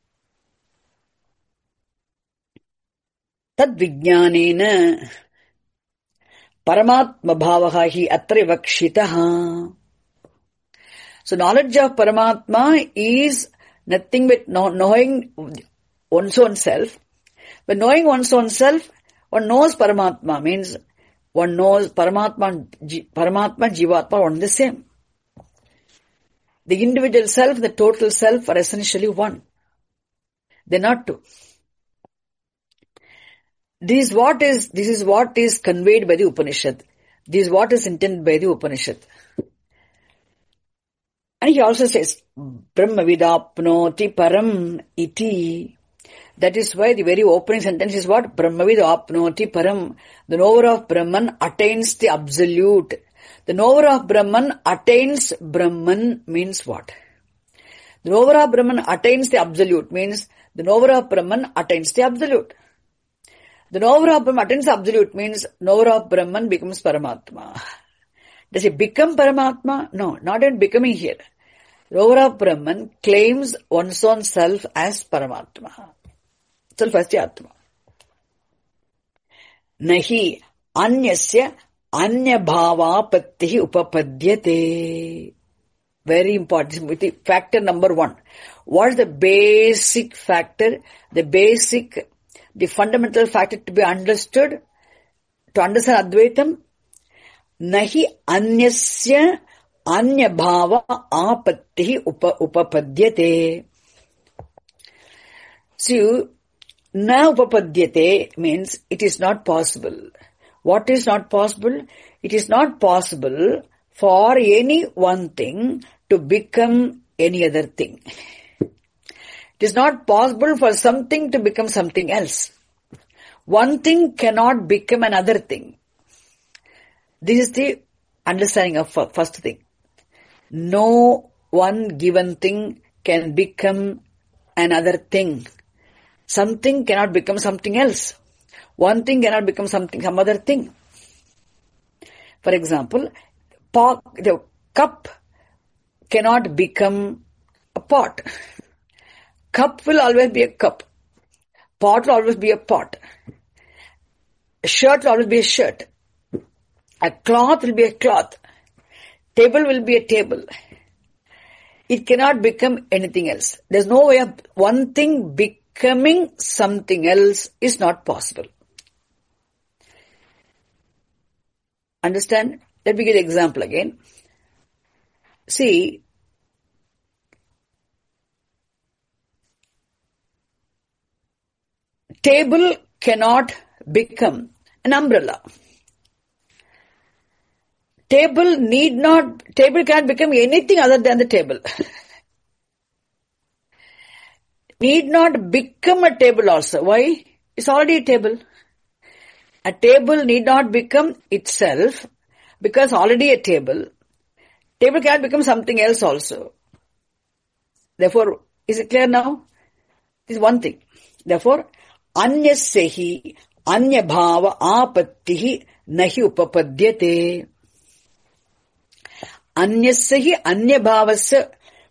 Speaker 1: Tad vijnanena Paramatma bhavaha hi atra vakshitaha. So knowledge of Paramatma is nothing but knowing one's own self. But knowing one's own self, one knows Paramatma, means one knows Paramatma and Jivatma are one the same. The individual self and the total self are essentially one. They're not two. This is what is conveyed by the Upanishad. This is what is intended by the Upanishad. And he also says, Brahmavidapnoti param iti. That is why the very opening sentence is what? Brahmavidapnoti param. The knower of Brahman attains the absolute. The knower of Brahman attains Brahman means what? The knower of Brahman attains the absolute means the knower of Brahman attains the absolute. The knower of Brahman attains the absolute means knower of Brahman becomes Paramatma. Does he become Paramatma? No, not even becoming here. Knower of Brahman claims one's own self as Paramatma. Self as the Atma. Nahi anyasya anyabhavapattihi upapadyate. Very important. With the factor number 1. What is the basic factor? The fundamental factor to be understood, to understand Advaitam? Nahi anyasya anyabhava apattihi upapadyate. See, na upapadyate means it is not possible. What is not possible? It is not possible for any one thing to become any other thing. It is not possible for something to become something else. One thing cannot become another thing. This is the understanding of first thing. No one given thing can become another thing. Something cannot become something else. One thing cannot become some other thing. For example, the cup cannot become a pot. Cup will always be a cup. Pot will always be a pot. A shirt will always be a shirt. A cloth will be a cloth. Table will be a table. It cannot become anything else. There's no way of one thing becoming something else is not possible. Understand? Let me give an example again. See, table cannot become an umbrella. Table cannot become anything other than the table. Need not become a table also. Why? It's already a table. A table need not become itself because already a table. Table can become something else also. Therefore, is it clear now? This is one thing. Therefore, anyasyahi anyabhava apattihi nahi upapadyate. Anyasyahi anyabhavasya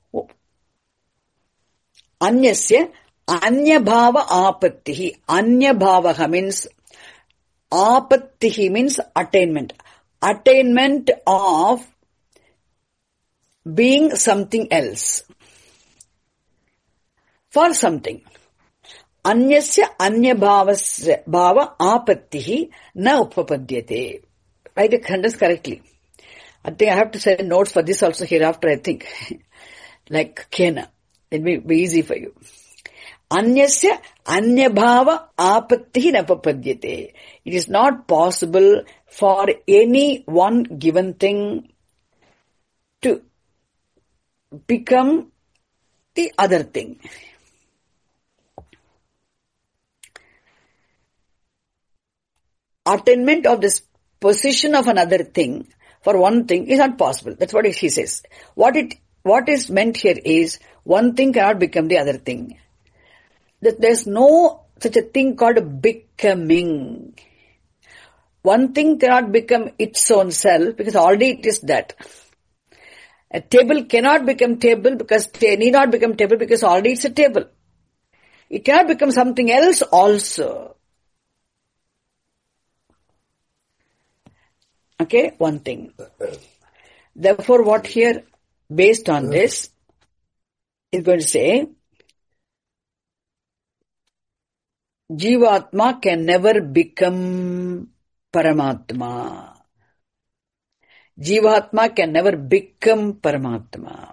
Speaker 1: anyasya anyabhava apattihi. Anyabhavaha means apattihi means attainment. Attainment of being something else. For something. Anyasya anyabhavasya bhava apattihi na upapadyate. Write the sentence correctly. I think I have to send notes for this also hereafter, I think. Like Kena. It will be easy for you. Anyasya anyabhava apattihi na upapadyate. It is not possible for any one given thing to become the other thing. Attainment of this position of another thing for one thing is not possible. That's what he says. What is meant here is one thing cannot become the other thing. That there's no such a thing called becoming. One thing cannot become its own self because already it is that. A table cannot become table because need not become table because already it's a table. It cannot become something else also. Okay, one thing. Therefore, what here, based on this, is going to say, Jivatma can never become Paramatma. Jivatma can never become Paramatma.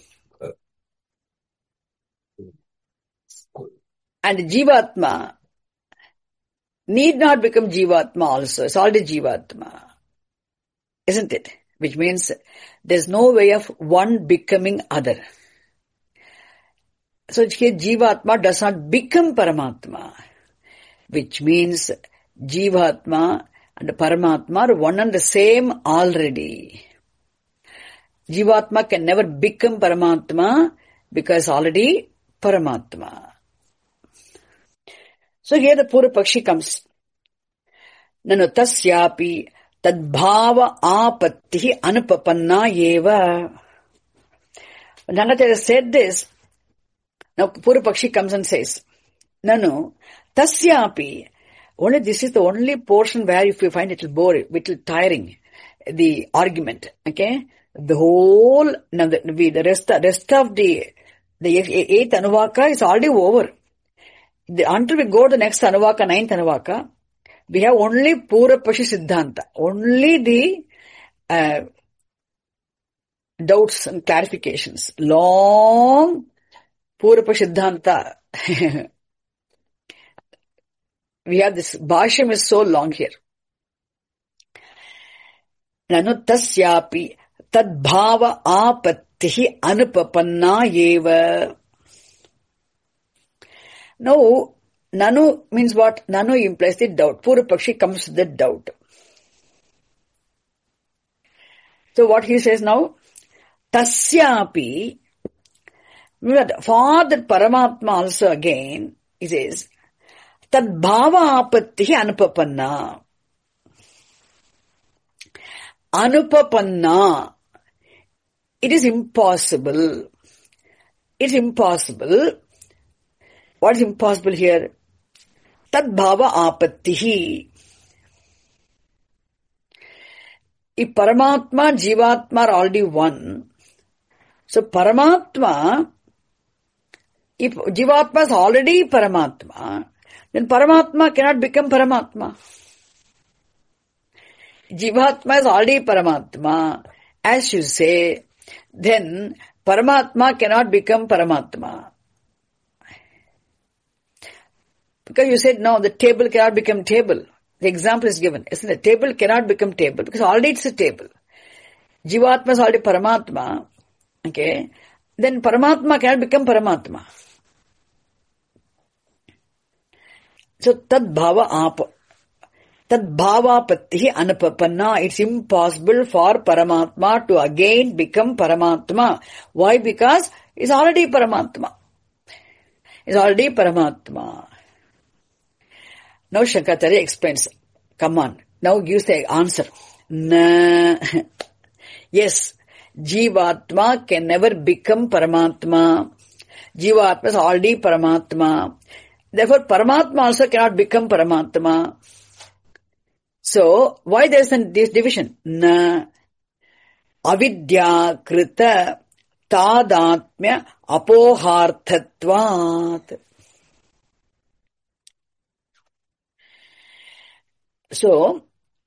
Speaker 1: And Jivatma need not become Jivatma also. It's already Jivatma. Isn't it? which means there's no way of one becoming other. So here Jivatma does not become Paramatma, which means Jivatma and Paramatma are one and the same already. Jivatma can never become Paramatma because already Paramatma. So here the Purvapakshi comes. Nanu tasyapi tadbhava apattihi anupapanna eva. When Rangatira said this, now Purvapakshi comes and says, Nanu tasyapi. Only this is the only portion where if you find it will bore, it will tiring, the argument. Okay? The whole, now the rest of the 8th Anuvaka is already over. Until we go to the next Anuvaka, 9th Anuvaka, we have only Purvapakshi Siddhanta. Only the doubts and clarifications. Long Purvapakshi Siddhanta. We have this Bhashyam is so long here. Nanu tasyapi tadbhava apattihi anupapanna eva. Now, Nanu means what? Nanu implies the doubt. Purvapakshi comes with the doubt. So what he says now? Tasyapi. For that Paramatma also again, he says, Tad bhava apattihi anupapanna. Anupapanna. It is impossible. It's impossible. What is impossible here? Tad bhava apattihi. If Paramatma, Jivatma are already one, so Paramatma, if Jivatma is already Paramatma, then Paramatma cannot become Paramatma. Jivatma is already Paramatma. As you say, then Paramatma cannot become Paramatma. Because you said, no, the table cannot become table. The example is given. Isn't it? Table cannot become table because already it's a table. Jivatma is already Paramatma. Okay. Then Paramatma cannot become Paramatma. So, tad bhava pattihi anupapanna. It's impossible for Paramatma to again become Paramatma. Why? Because it's already Paramatma. It's already Paramatma. Now Shankaracharya explains. Come on. Now gives the answer. Na. Yes. Jivatma can never become Paramatma. Jivatma is already Paramatma. Therefore, Paramatma also cannot become Paramatma. So, why there is this division? Na avidya krita tadatmya apoharthatvat. So,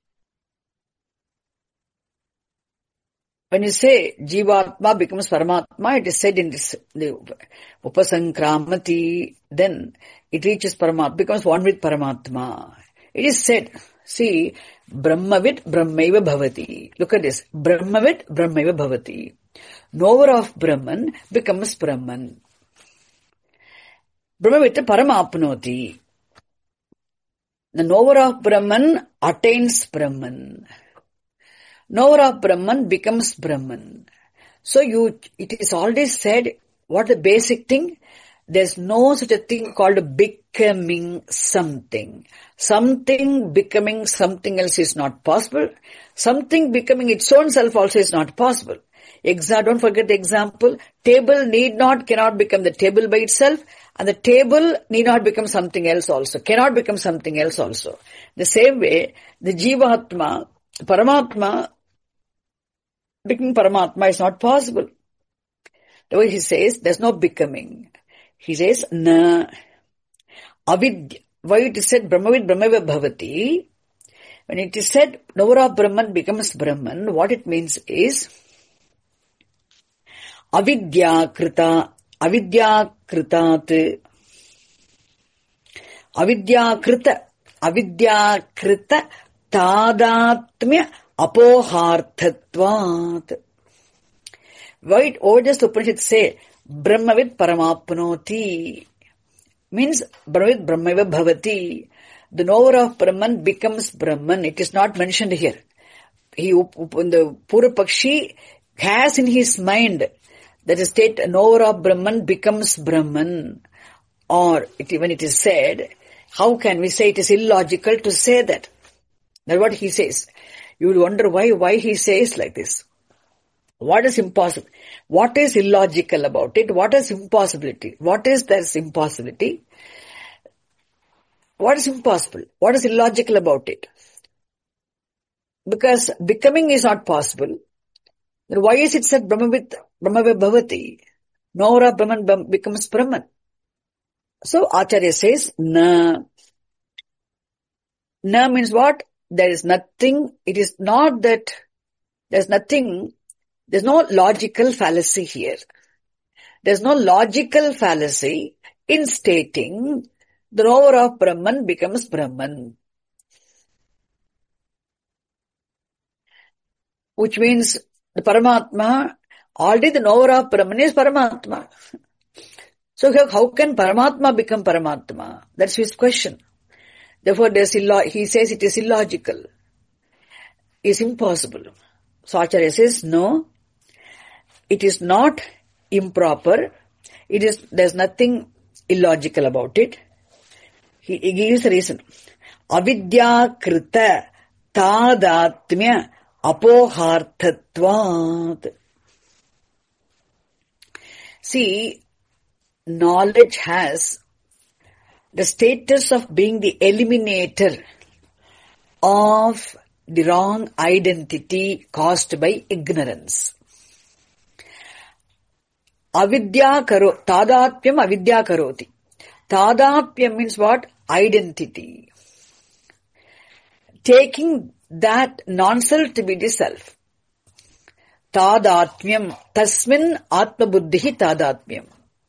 Speaker 1: when you say Jivatma becomes Paramatma, it is said in this the Upasankramati, then it reaches Paramatma, becomes one with Paramatma. It is said, see, Brahmavid Brahmaiva Bhavati. Look at this. Brahmavid Brahmaiva Bhavati. Knower of Brahman becomes Brahman. Brahmavid Paramapnoti. The knower of Brahman attains Brahman. Knower of Brahman becomes Brahman. So it is already said, what the basic thing? There's no such a thing called becoming something. Something becoming something else is not possible. Something becoming its own self also is not possible. Don't forget the example. Table cannot become the table by itself, and the table need not become something else also. Cannot become something else also. The same way, the Jivatma, Paramatma, becoming Paramatma is not possible. The way he says, there's no becoming. He says, na avidya. Why it is said Brahmavid Brahmaiva Bhavati? When it is said knower of Brahman becomes Brahman, what it means is avidya kritat avidya krita tadatmya apoharthatvat. Why does the Upanishad say Brahmavid paramapnoti? Means Brahmavid brahmaiva bhavati. The knower of Brahman becomes Brahman. It is not mentioned here. The Purvapakshi has in his mind that the state knower of Brahman becomes Brahman. Or when it is said, how can we say it is illogical to say that? That's what he says. You would wonder why he says like this. What is impossible? What is illogical about it? What is impossibility? What is this impossibility? What is impossible? What is illogical about it? Because becoming is not possible. Then why is it said Brahmavid bhavati? Knower of Brahman becomes Brahman. So Acharya says, na. Na means what? There is nothing. It is not that there's nothing. There's no logical fallacy here. There's no logical fallacy in stating the knower of Brahman becomes Brahman. Which means the Paramatma, already the knower of Brahman is Paramatma. So how can Paramatma become Paramatma? That's his question. Therefore, he says it is illogical. It's impossible. So Acharya says, no, it is not improper. There's nothing illogical about it. He gives a reason. Avidya krita tadatmya apoharthatvat. See, knowledge has the status of being the eliminator of the wrong identity caused by ignorance. Tadatpyam avidya karoti. Tadatpyam means what? Identity. Taking that non-self to be the self. Tadatmyam. Tasmin atma buddhihi tadatmyam.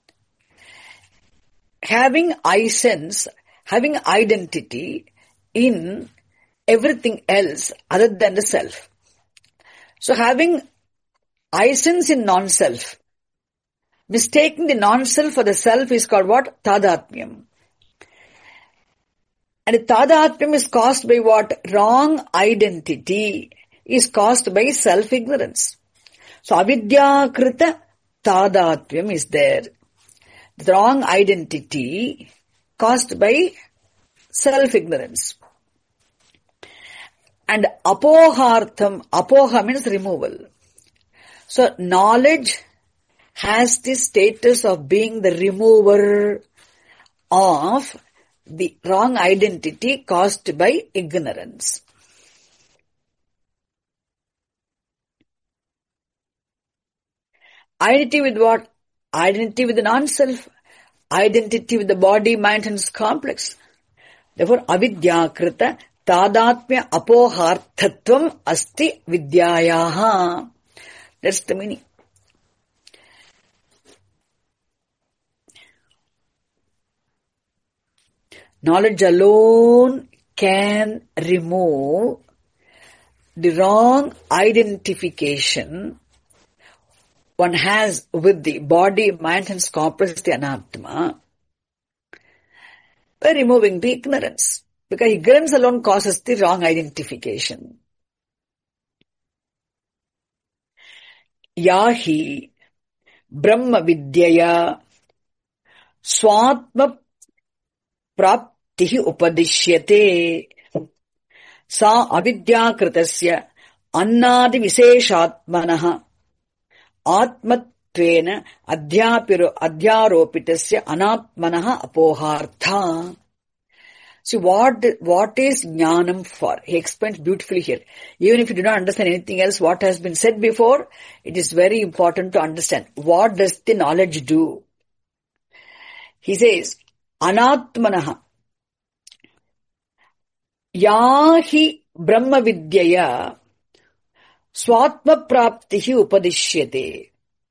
Speaker 1: Having I-sense, having identity in everything else other than the self. So having I-sense in non-self, mistaking the non-self for the self is called what? Tadatmyam. And the tadatmyam is caused by what? Wrong identity is caused by self-ignorance. So avidya krita tadatmyam is there. The wrong identity caused by self-ignorance. And apoha means removal. So knowledge has the status of being the remover of the wrong identity caused by ignorance. Identity with what? Identity with the non-self. Identity with the body, mind and complex. Therefore, avidya krita tadatmya apoharthatvam asti vidyayaha. That's the meaning. Knowledge alone can remove the wrong identification one has with the body, mind and complex, the anatma, by removing the ignorance. Because ignorance alone causes the wrong identification. Yahi Brahma Vidyaya Swatma Praptihi Upadishyate Sa Avidya Kritasya Annadi Viseshatmanaha Atmatvena Adhyaropitasya Anatmanaha Apohartha. See what is jnanam for? He explains beautifully here. Even if you do not understand anything else, what has been said before, it is very important to understand. What does the knowledge do? He says, Anatmanaha Yahi Brahma Vidyaya Swatma Praptihi Upadishyate.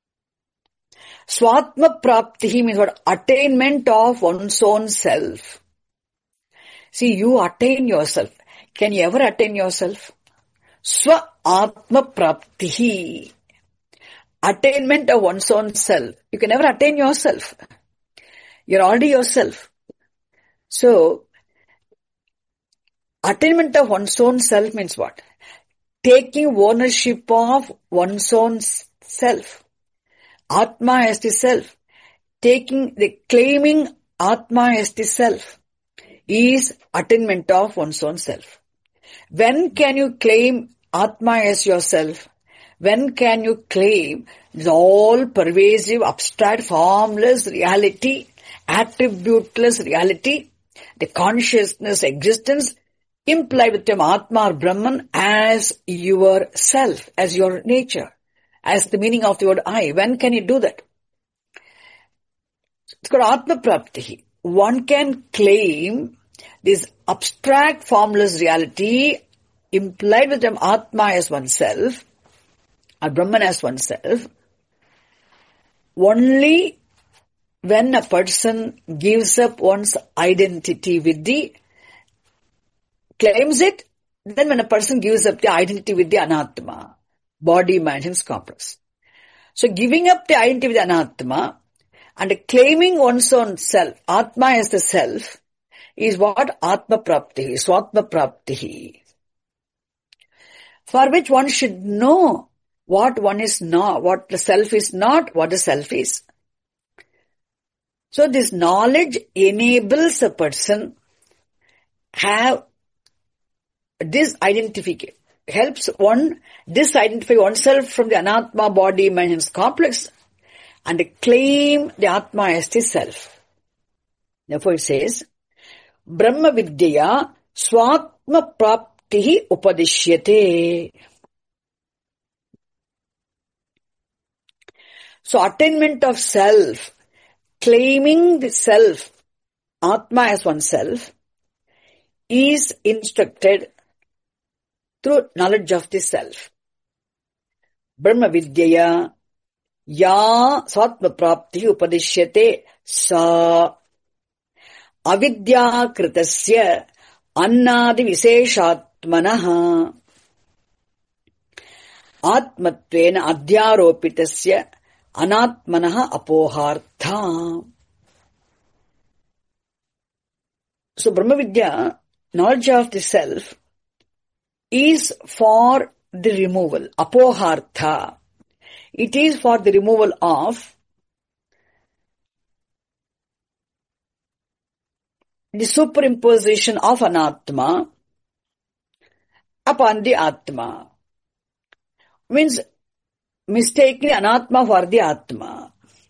Speaker 1: Swatma Praptihi means what? Attainment of one's own self. See, you attain yourself. Can you ever attain yourself? Swa Atma Praptihi. Attainment of one's own self. You can never attain yourself. You're already yourself. So, attainment of one's own self means what? Taking ownership of one's own self. Atma as the self. Claiming Atma as the self is attainment of one's own self. When can you claim Atma as yourself? When can you claim the all-pervasive, abstract, formless reality, attributeless reality, the consciousness, existence, implied with term Atma or Brahman as your self, as your nature, as the meaning of the word I? When can you do that? It's called Atma Prapti. One can claim this abstract, formless reality implied with them Atma as oneself, or Brahman as oneself, only when a person gives up one's identity claims it, then when a person gives up the identity with the Anatma, body, mind, sense complex. So giving up the identity with the Anatma and claiming one's own self, Atma as the self, is what Atma Prapti, Swatma Prapti. For which one should know what one is not, what the self is not, what the self is. So this knowledge enables a person have disidentification, helps one disidentify oneself from the Anatma, body, mind, sense complex and claim the Atma as the self. Therefore it says, Brahma Vidyaya Swatma Praptihi Upadishyate. So attainment of self, claiming the self, Atma as oneself, is instructed through knowledge of the self. Brahma Vidyaya Ya Swatma Praptihi Upadishyate Sa Avidya Kritasya Annadi Visheshatmanaha Atmatvena Adhyaropitasya Anatmanaha Apohartha. So Brahma Vidya, knowledge of the self, is for the removal, Apohartha. It is for the removal of the superimposition of Anatma upon the Atma. Means mistaking Anatma for the Atma.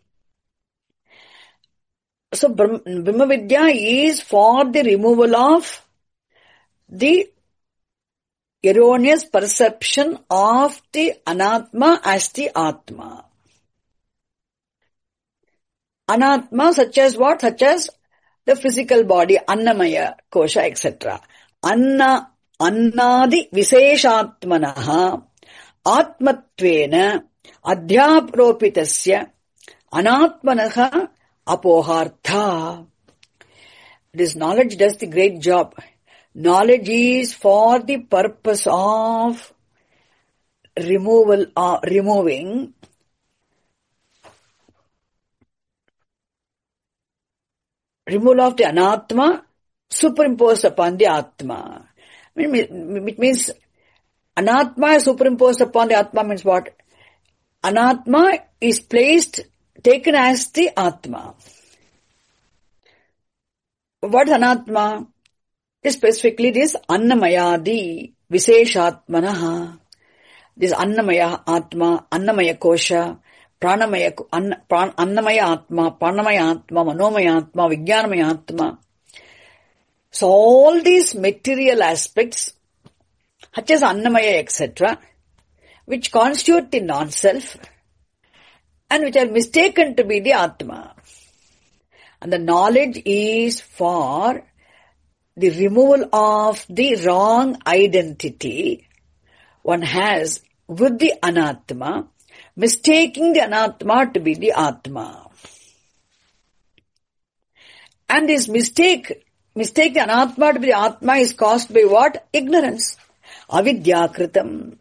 Speaker 1: So Brahma Vidya is for the removal of the erroneous perception of the Anatma as the Atma. Anatma such as what? Such as the physical body, Annamaya, Kosha, etc. Annadi Visheshatmanaha Atmatvena Adhyapropitasya Anatmanaha Apohartha. This knowledge does the great job. Knowledge is for the purpose of removing of the Anatma superimposed upon the Atma. It means Anatma is superimposed upon the Atma means what? Anatma is taken as the Atma. What is Anatma? Specifically this Annamayadi Visheshatmanaha. This Annamaya Atma, Annamaya Kosha, Annamaya Atma, Pranamaya Atma, Manomaya Atma, Vijnanamaya Atma. So all these material aspects, such as Annamaya, etc., which constitute the non-self and which are mistaken to be the Atma. And the knowledge is for the removal of the wrong identity one has with the Anatma, mistaking the Anatma to be the Atma. And this mistake the Anatma to be the Atma is caused by what? Ignorance. Avidyakritam.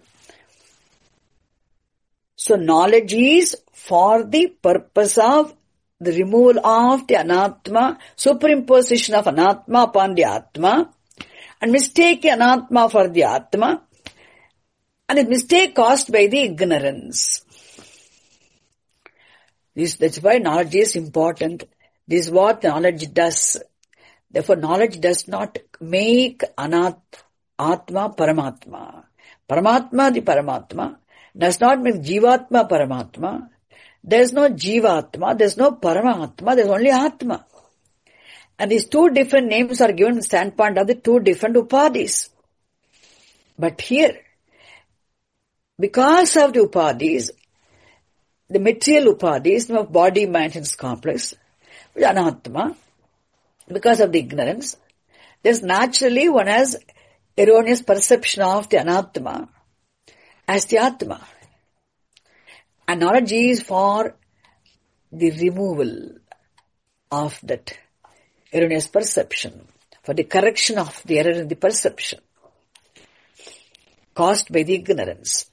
Speaker 1: So knowledge is for the purpose of the removal of the anatma, superimposition of anatma upon the atma, and mistake anatma for the atma, and the mistake caused by the ignorance. That's why knowledge is important. This is what knowledge does. Therefore, knowledge does not make Atma Paramatma. Paramatma the Paramatma does not make Jivatma Paramatma. There is no Jivatma, there is no Paramatma, there is only Atma. And these two different names are given from the standpoint of the two different upadhis. But here, because of the upadhis, the material upadhis of body, mind and complex, which is anatma, because of the ignorance, there's naturally one has erroneous perception of the anatma as the atma. And knowledge is for the removal of that erroneous perception, for the correction of the error in the perception caused by the ignorance.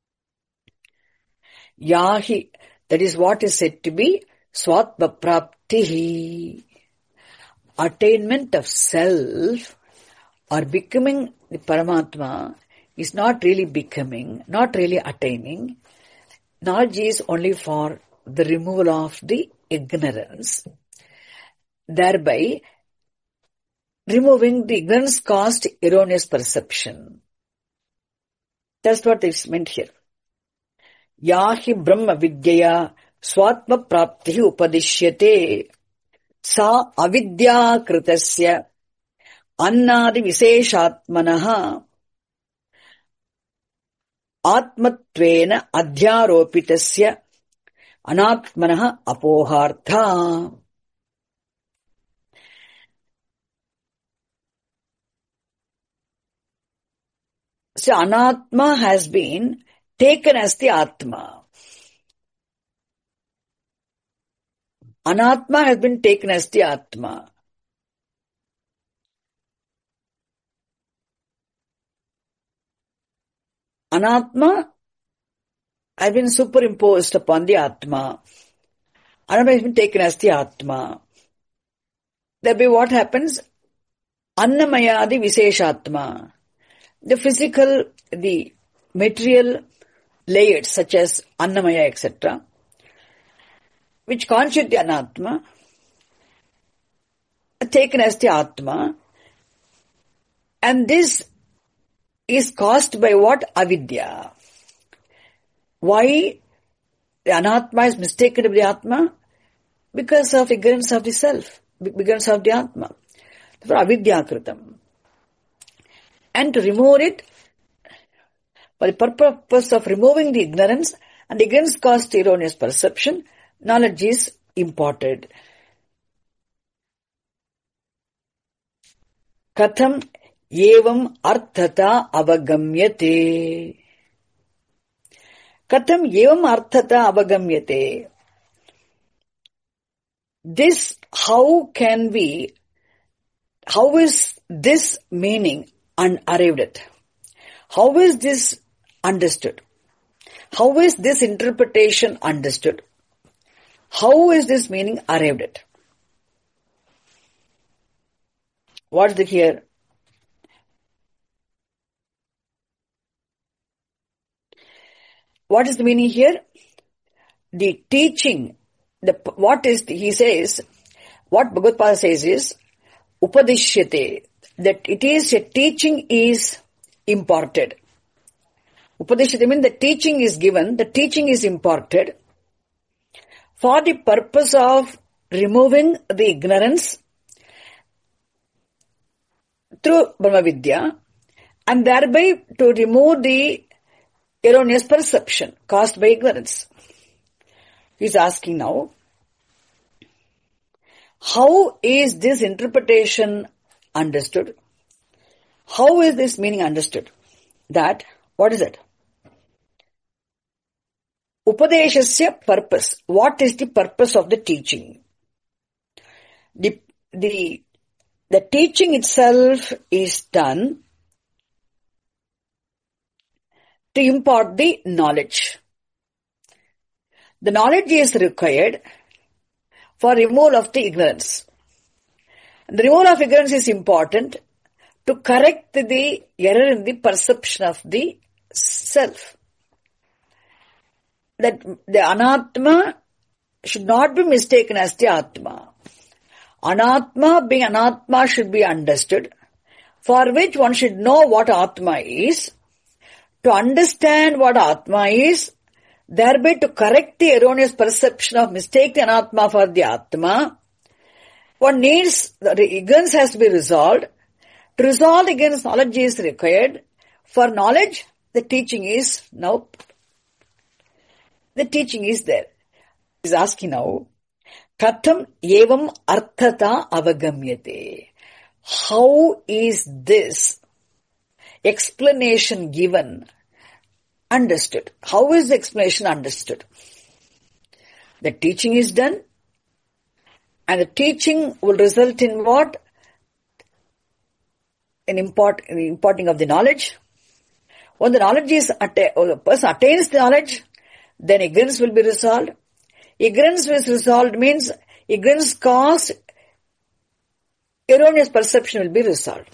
Speaker 1: Yahi, that is what is said to be Swatma Praptihi, attainment of self or becoming the Paramatma is not really becoming, not really attaining. Knowledge is only for the removal of the ignorance, thereby removing the ignorance caused erroneous perception. That's what is meant here. Yahi Brahma Vidyaya Swatma Praptihi Upadishyate Sa Avidya Kritasya Annadi Visheshatmanaha Atmatvena Adhyaropitasya Anatmanaha Apohartha. So Anatma has been taken as the Atma. Anatma has been taken as the Atma. Anatma has been superimposed upon the Atma. Anatma has been taken as the Atma. Thereby what happens? Annamayadi Visheshatma. The physical, the material layers such as Annamaya, etc., which constitute the Anatma, are taken as the Atma, and this is caused by what? Avidya. Why the Anatma is mistaken to be the Atma? Because of ignorance of the self, ignorance of the Atma. Therefore, Avidya Kritam. And to remove it, for the purpose of removing the ignorance, and ignorance caused erroneous perception, knowledge is imparted. Katham evam arthata avagamyate. Katham evam arthata avagamyate. This, how is this meaning arrived at? How is this understood? How is this interpretation understood? How is this meaning arrived at? What is the here? What is the meaning here? The teaching, he says, what Bhagavad Pada says is, Upadishyate, that it is a teaching is imparted. Upadishyate means the teaching is given, the teaching is imparted for the purpose of removing the ignorance through Brahma Vidya, and thereby to remove the erroneous perception caused by ignorance. He is asking now, how is this interpretation understood? How is this meaning understood? That, what is it? Upadeshasya purpose. What is the purpose of the teaching? The teaching itself is done to impart the knowledge. The knowledge is required for removal of the ignorance. The removal of ignorance is important to correct the error in the perception of the self. That the anatma should not be mistaken as the atma. Anatma being anatma should be understood, for which one should know what atma is. To understand what atma is, thereby to correct the erroneous perception of mistaking anatma for the atma, one needs, the ignorance has to be resolved. To resolve ignorance, knowledge is required. For knowledge, the teaching is now, the teaching is there. He is asking now, Katham evam arthata avagamyate. How is this explanation given understood? How is the explanation understood? The teaching is done, and the teaching will result in what? In imparting of the knowledge. When the knowledge is the person attains the knowledge, then ignorance will be resolved. Ignorance is resolved means ignorance caused erroneous perception will be resolved.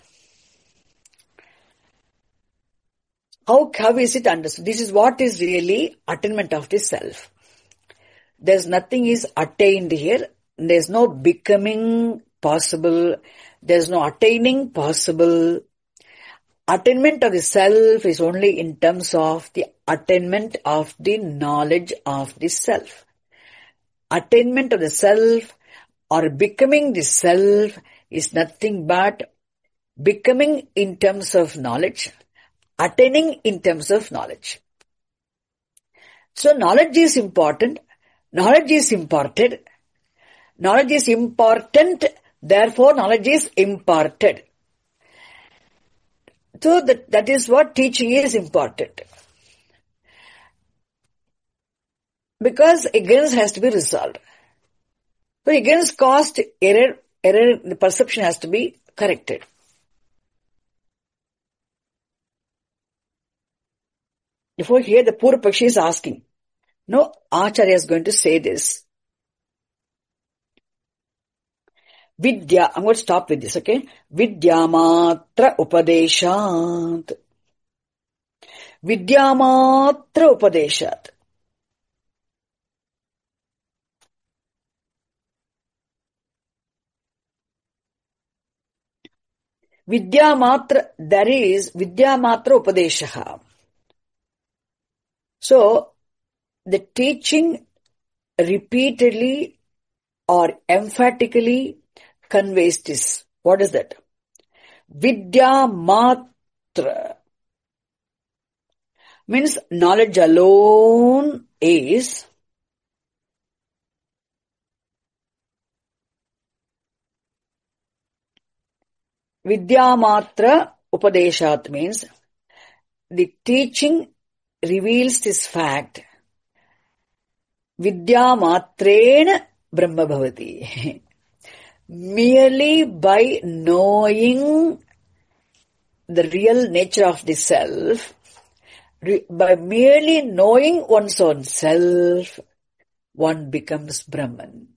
Speaker 1: How is it understood? This is what is really attainment of the self. There's nothing is attained here. There's no becoming possible. There's no attaining possible. Attainment of the self is only in terms of the attainment of the knowledge of the self. Attainment of the self or becoming the self is nothing but becoming in terms of knowledge, attaining in terms of knowledge. So knowledge is important, knowledge is imparted, knowledge is important, therefore knowledge is imparted. So that is what teaching is important. Because ignorance has to be resolved. So ignorance caused error, the perception has to be corrected. Therefore here the Purva Pakshi is asking. No, Acharya is going to say this. Vidya, I'm going to stop with this, okay? Vidyamatra upadeshat. Vidyamatra upadeshat. Vidyamatra, there is Vidyamatra upadeshaha. So, the teaching repeatedly or emphatically conveys this. What is that? Vidyamatra means knowledge alone is Vidyamatra upadeshat means the teaching reveals this fact. Vidyamatrena Brahma bhavati. Merely by knowing the real nature of the self, by merely knowing one's own self, one becomes Brahman.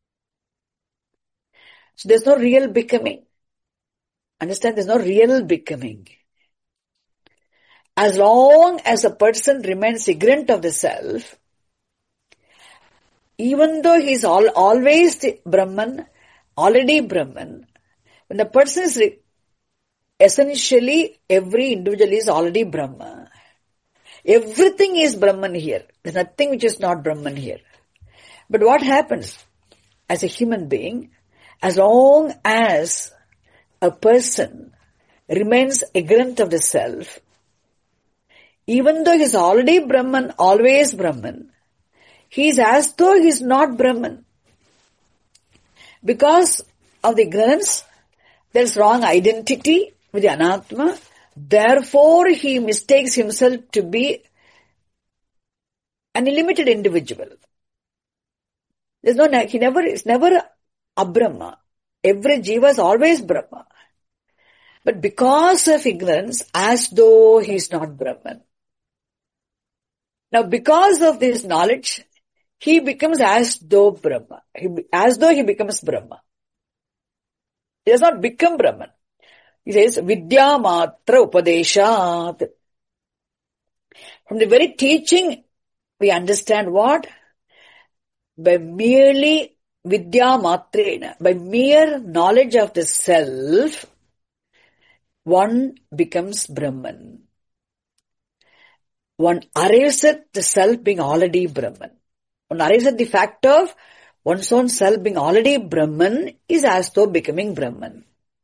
Speaker 1: So there's no real becoming. Understand, there's no real becoming. As long as a person remains ignorant of the self, even though he is always the Brahman, already Brahman, when the person is essentially every individual is already Brahma. Everything is Brahman here. There's nothing which is not Brahman here. But what happens as a human being, as long as a person remains ignorant of the self, even though he is already Brahman, always Brahman, he is as though he is not Brahman. Because of the ignorance, there is wrong identity with the anatma. Therefore, he mistakes himself to be an illimited individual. He is never a Brahma. Every jiva is always Brahma. But because of ignorance, as though he is not Brahman. Now, because of this knowledge, he becomes as though Brahma. As though he becomes Brahma. He does not become Brahman. He says, Vidya Matra Upadeshat. From the very teaching, we understand what? By merely Vidya Matrena, by mere knowledge of the self, one becomes Brahman. One arrives at the self being already Brahman. One arrives at the fact of one's own self being already Brahman is as though becoming Brahman.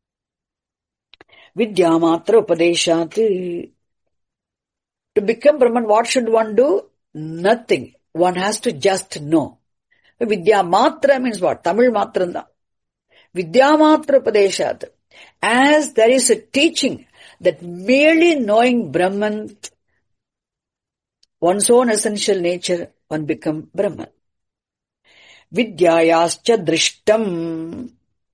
Speaker 1: Vidya Matra Upadeshat. To become Brahman, what should one do? Nothing. One has to just know. Vidya Matra means what? Tamil Matranda. Vidya Matra Upadeshat. As there is a teaching that merely knowing Brahman, one's own essential nature, one become Brahman. Vidyayascha drishtam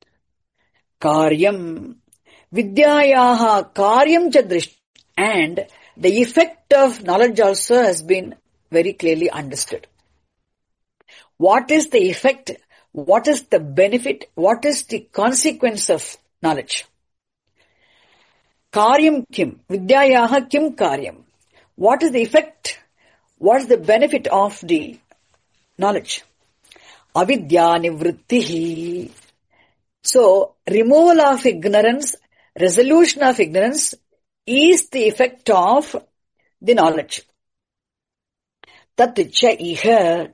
Speaker 1: karyam. Vidyayaha karyam cha drishtam. And the effect of knowledge also has been very clearly understood. What is the effect? What is the benefit? What is the consequence of knowledge? Karyam kim? Vidyayaha kim karyam? What is the effect? What is the benefit of the knowledge? Avidya nivrittihi. So, removal of ignorance, resolution of ignorance is the effect of the knowledge. Tatcha iha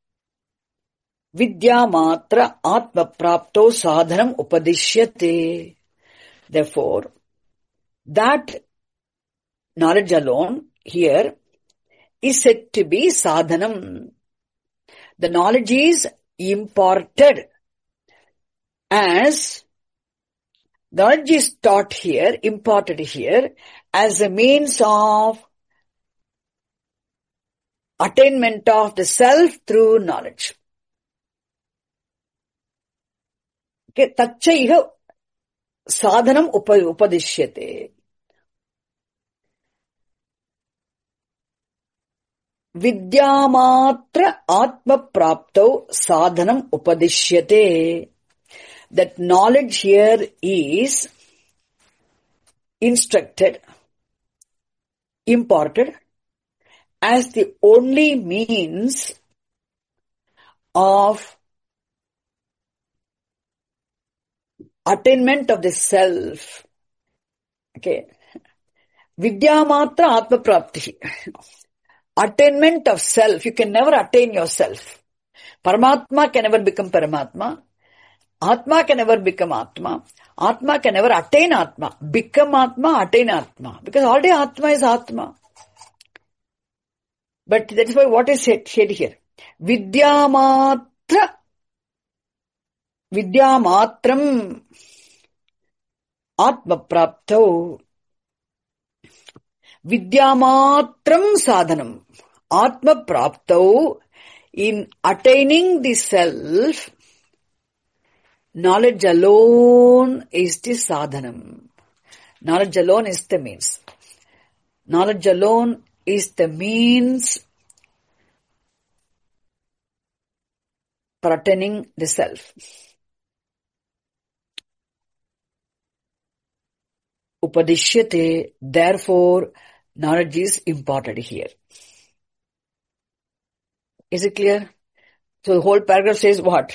Speaker 1: vidya matra atma prapto sadhanam upadishyate. Therefore, that knowledge alone here is said to be sadhanam. The knowledge is imparted as knowledge is taught here, imparted here, as a means of attainment of the self through knowledge. Okay, tachaiha sadhanam upadishyate. Vidyamatra atma prapto sadhanam upadishyate. That knowledge here is instructed, imparted as the only means of attainment of the self. Okay. Vidyamatra atma prapti. Attainment of self. You can never attain yourself. Paramatma can never become Paramatma. Atma can never become Atma. Atma can never attain Atma. Become Atma, attain Atma. Because already Atma is Atma. But that is why what is said here. Vidyamatram. Atma prapto. Vidyamatram sadhanam. Atma prapto. In attaining the self, knowledge alone is the sadhanam. Knowledge alone is the means. Knowledge alone is the means for attaining the self. Upadishyate, therefore, knowledge is imparted here. Is it clear? So the whole paragraph says what?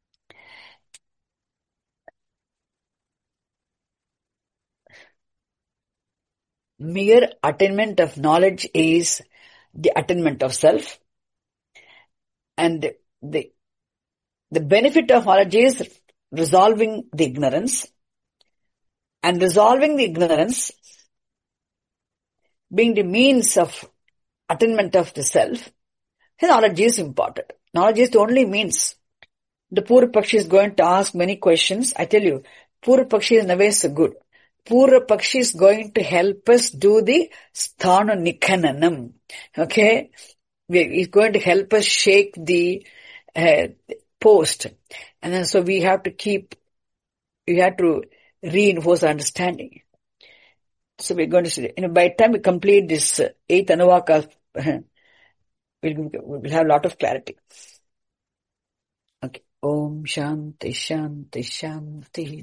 Speaker 1: Mere attainment of knowledge is the attainment of self. And the benefit of knowledge is resolving the ignorance. And resolving the ignorance being the means of attainment of the self, knowledge is important. Knowledge is the only means. The Purva Pakshi is going to ask many questions. I tell you, Purva Pakshi is never so good. Purva Pakshi is going to help us do the Sthana Nikhananam. Okay? He's going to help us shake the post. And then so we have to reinforce understanding. So we're going to see, by the time we complete this 8th Anuvaka we'll have a lot of clarity. Okay. Om Shanti Shanti Shanti.